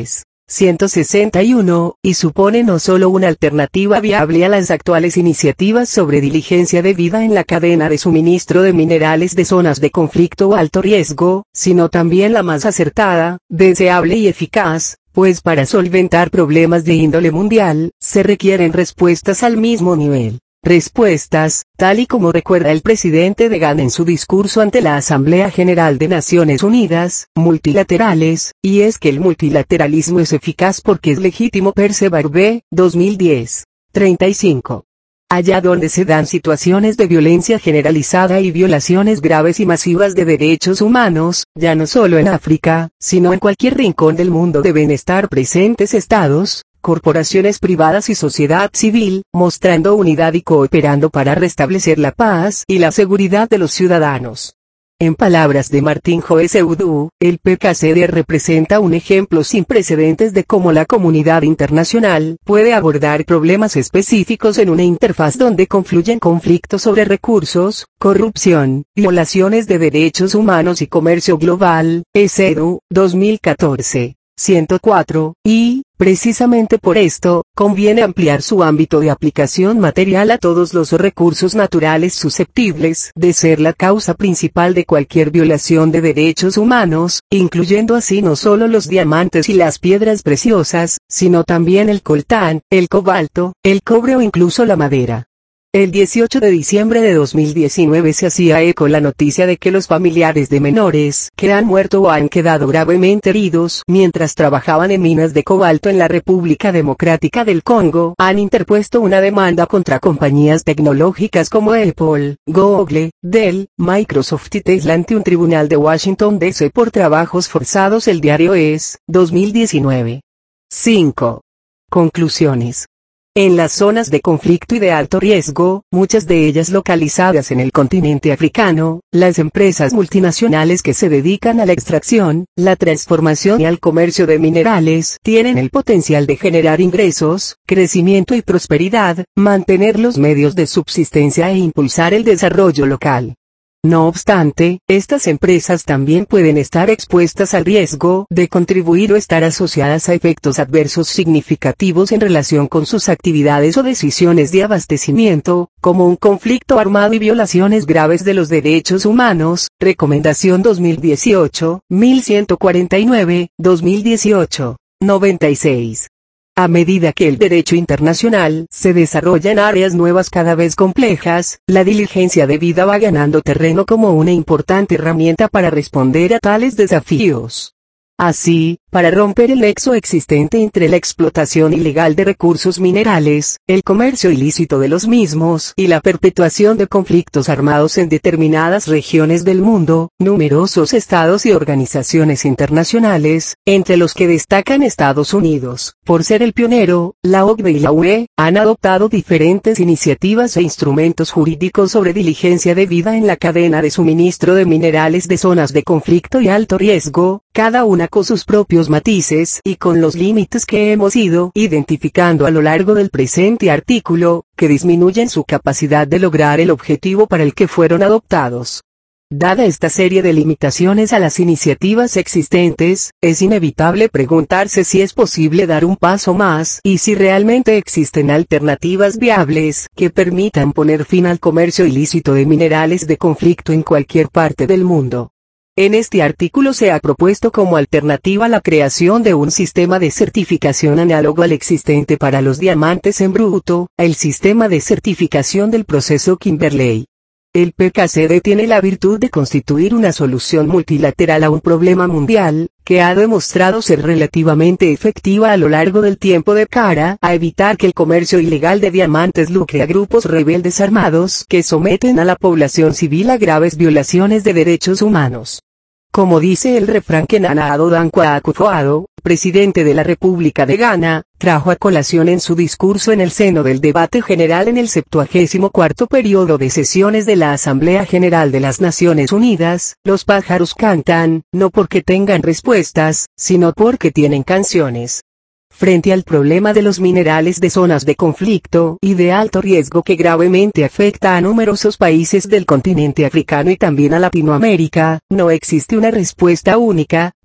ciento sesenta y uno, y supone no solo una alternativa viable a las actuales iniciativas sobre diligencia debida en la cadena de suministro de minerales de zonas de conflicto o alto riesgo, sino también la más acertada, deseable y eficaz, pues para solventar problemas de índole mundial, se requieren respuestas al mismo nivel. Respuestas, tal y como recuerda el presidente de Ghana en su discurso ante la Asamblea General de Naciones Unidas, multilaterales, y es que el multilateralismo es eficaz porque es legítimo. Perceval B. dos mil diez. treinta y cinco. Allá donde se dan situaciones de violencia generalizada y violaciones graves y masivas de derechos humanos, ya no solo en África, sino en cualquier rincón del mundo deben estar presentes estados, corporaciones privadas y sociedad civil, mostrando unidad y cooperando para restablecer la paz y la seguridad de los ciudadanos. En palabras de Martín Joe Seudu, el P K C D representa un ejemplo sin precedentes de cómo la comunidad internacional puede abordar problemas específicos en una interfaz donde confluyen conflictos sobre recursos, corrupción, violaciones de derechos humanos y comercio global. Seudu, dos mil catorce. ciento cuatro, y, precisamente por esto, conviene ampliar su ámbito de aplicación material a todos los recursos naturales susceptibles de ser la causa principal de cualquier violación de derechos humanos, incluyendo así no solo los diamantes y las piedras preciosas, sino también el coltán, el cobalto, el cobre o incluso la madera. El dieciocho de diciembre de dos mil diecinueve se hacía eco la noticia de que los familiares de menores que han muerto o han quedado gravemente heridos mientras trabajaban en minas de cobalto en la República Democrática del Congo han interpuesto una demanda contra compañías tecnológicas como Apple, Google, Dell, Microsoft y Tesla ante un tribunal de Washington D C por trabajos forzados. El diario es, dos mil diecinueve. cinco. Conclusiones. En las zonas de conflicto y de alto riesgo, muchas de ellas localizadas en el continente africano, las empresas multinacionales que se dedican a la extracción, la transformación y al comercio de minerales tienen el potencial de generar ingresos, crecimiento y prosperidad, mantener los medios de subsistencia e impulsar el desarrollo local. No obstante, estas empresas también pueden estar expuestas al riesgo de contribuir o estar asociadas a efectos adversos significativos en relación con sus actividades o decisiones de abastecimiento, como un conflicto armado y violaciones graves de los derechos humanos. Recomendación dos mil dieciocho, mil ciento cuarenta y nueve, dos mil dieciocho, noventa y seis. A medida que el derecho internacional se desarrolla en áreas nuevas cada vez complejas, la diligencia debida va ganando terreno como una importante herramienta para responder a tales desafíos. Así, para romper el nexo existente entre la explotación ilegal de recursos minerales, el comercio ilícito de los mismos y la perpetuación de conflictos armados en determinadas regiones del mundo, numerosos estados y organizaciones internacionales, entre los que destacan Estados Unidos, por ser el pionero, la O C D E y la U E, han adoptado diferentes iniciativas e instrumentos jurídicos sobre diligencia debida en la cadena de suministro de minerales de zonas de conflicto y alto riesgo, cada una con sus propios matices y con los límites que hemos ido identificando a lo largo del presente artículo, que disminuyen su capacidad de lograr el objetivo para el que fueron adoptados. Dada esta serie de limitaciones a las iniciativas existentes, es inevitable preguntarse si es posible dar un paso más y si realmente existen alternativas viables que permitan poner fin al comercio ilícito de minerales de conflicto en cualquier parte del mundo. En este artículo se ha propuesto como alternativa la creación de un sistema de certificación análogo al existente para los diamantes en bruto, el sistema de certificación del proceso Kimberley. El P K C D tiene la virtud de constituir una solución multilateral a un problema mundial, que ha demostrado ser relativamente efectiva a lo largo del tiempo de cara a evitar que el comercio ilegal de diamantes lucre a grupos rebeldes armados que someten a la población civil a graves violaciones de derechos humanos. Como dice el refrán que Nana Addo Dankwa Akufo-Addo, presidente de la República de Ghana, trajo a colación en su discurso en el seno del debate general en el septuagésimo cuarto periodo de sesiones de la Asamblea General de las Naciones Unidas, los pájaros cantan, no porque tengan respuestas, sino porque tienen canciones. Frente al problema de los minerales de zonas de conflicto y de alto riesgo que gravemente afecta a numerosos países del continente africano y también a Latinoamérica, no existe una respuesta única,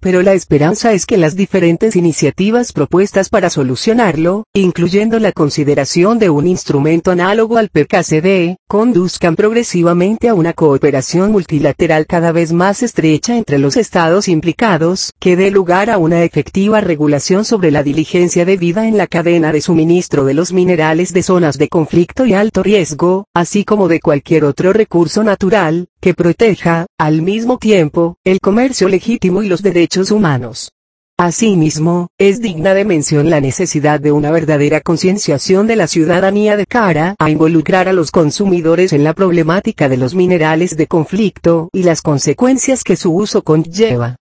pero la esperanza es que las diferentes iniciativas propuestas para solucionarlo, incluyendo la consideración de un instrumento análogo al P K C D, conduzcan progresivamente a una cooperación multilateral cada vez más estrecha entre los estados implicados, que dé lugar a una efectiva regulación sobre la diligencia debida en la cadena de suministro de los minerales de zonas de conflicto y alto riesgo, así como de cualquier otro recurso natural, que proteja, al mismo tiempo, el comercio legítimo y los derechos humanos. Asimismo, es digna de mención la necesidad de una verdadera concienciación de la ciudadanía de cara a involucrar a los consumidores en la problemática de los minerales de conflicto y las consecuencias que su uso conlleva.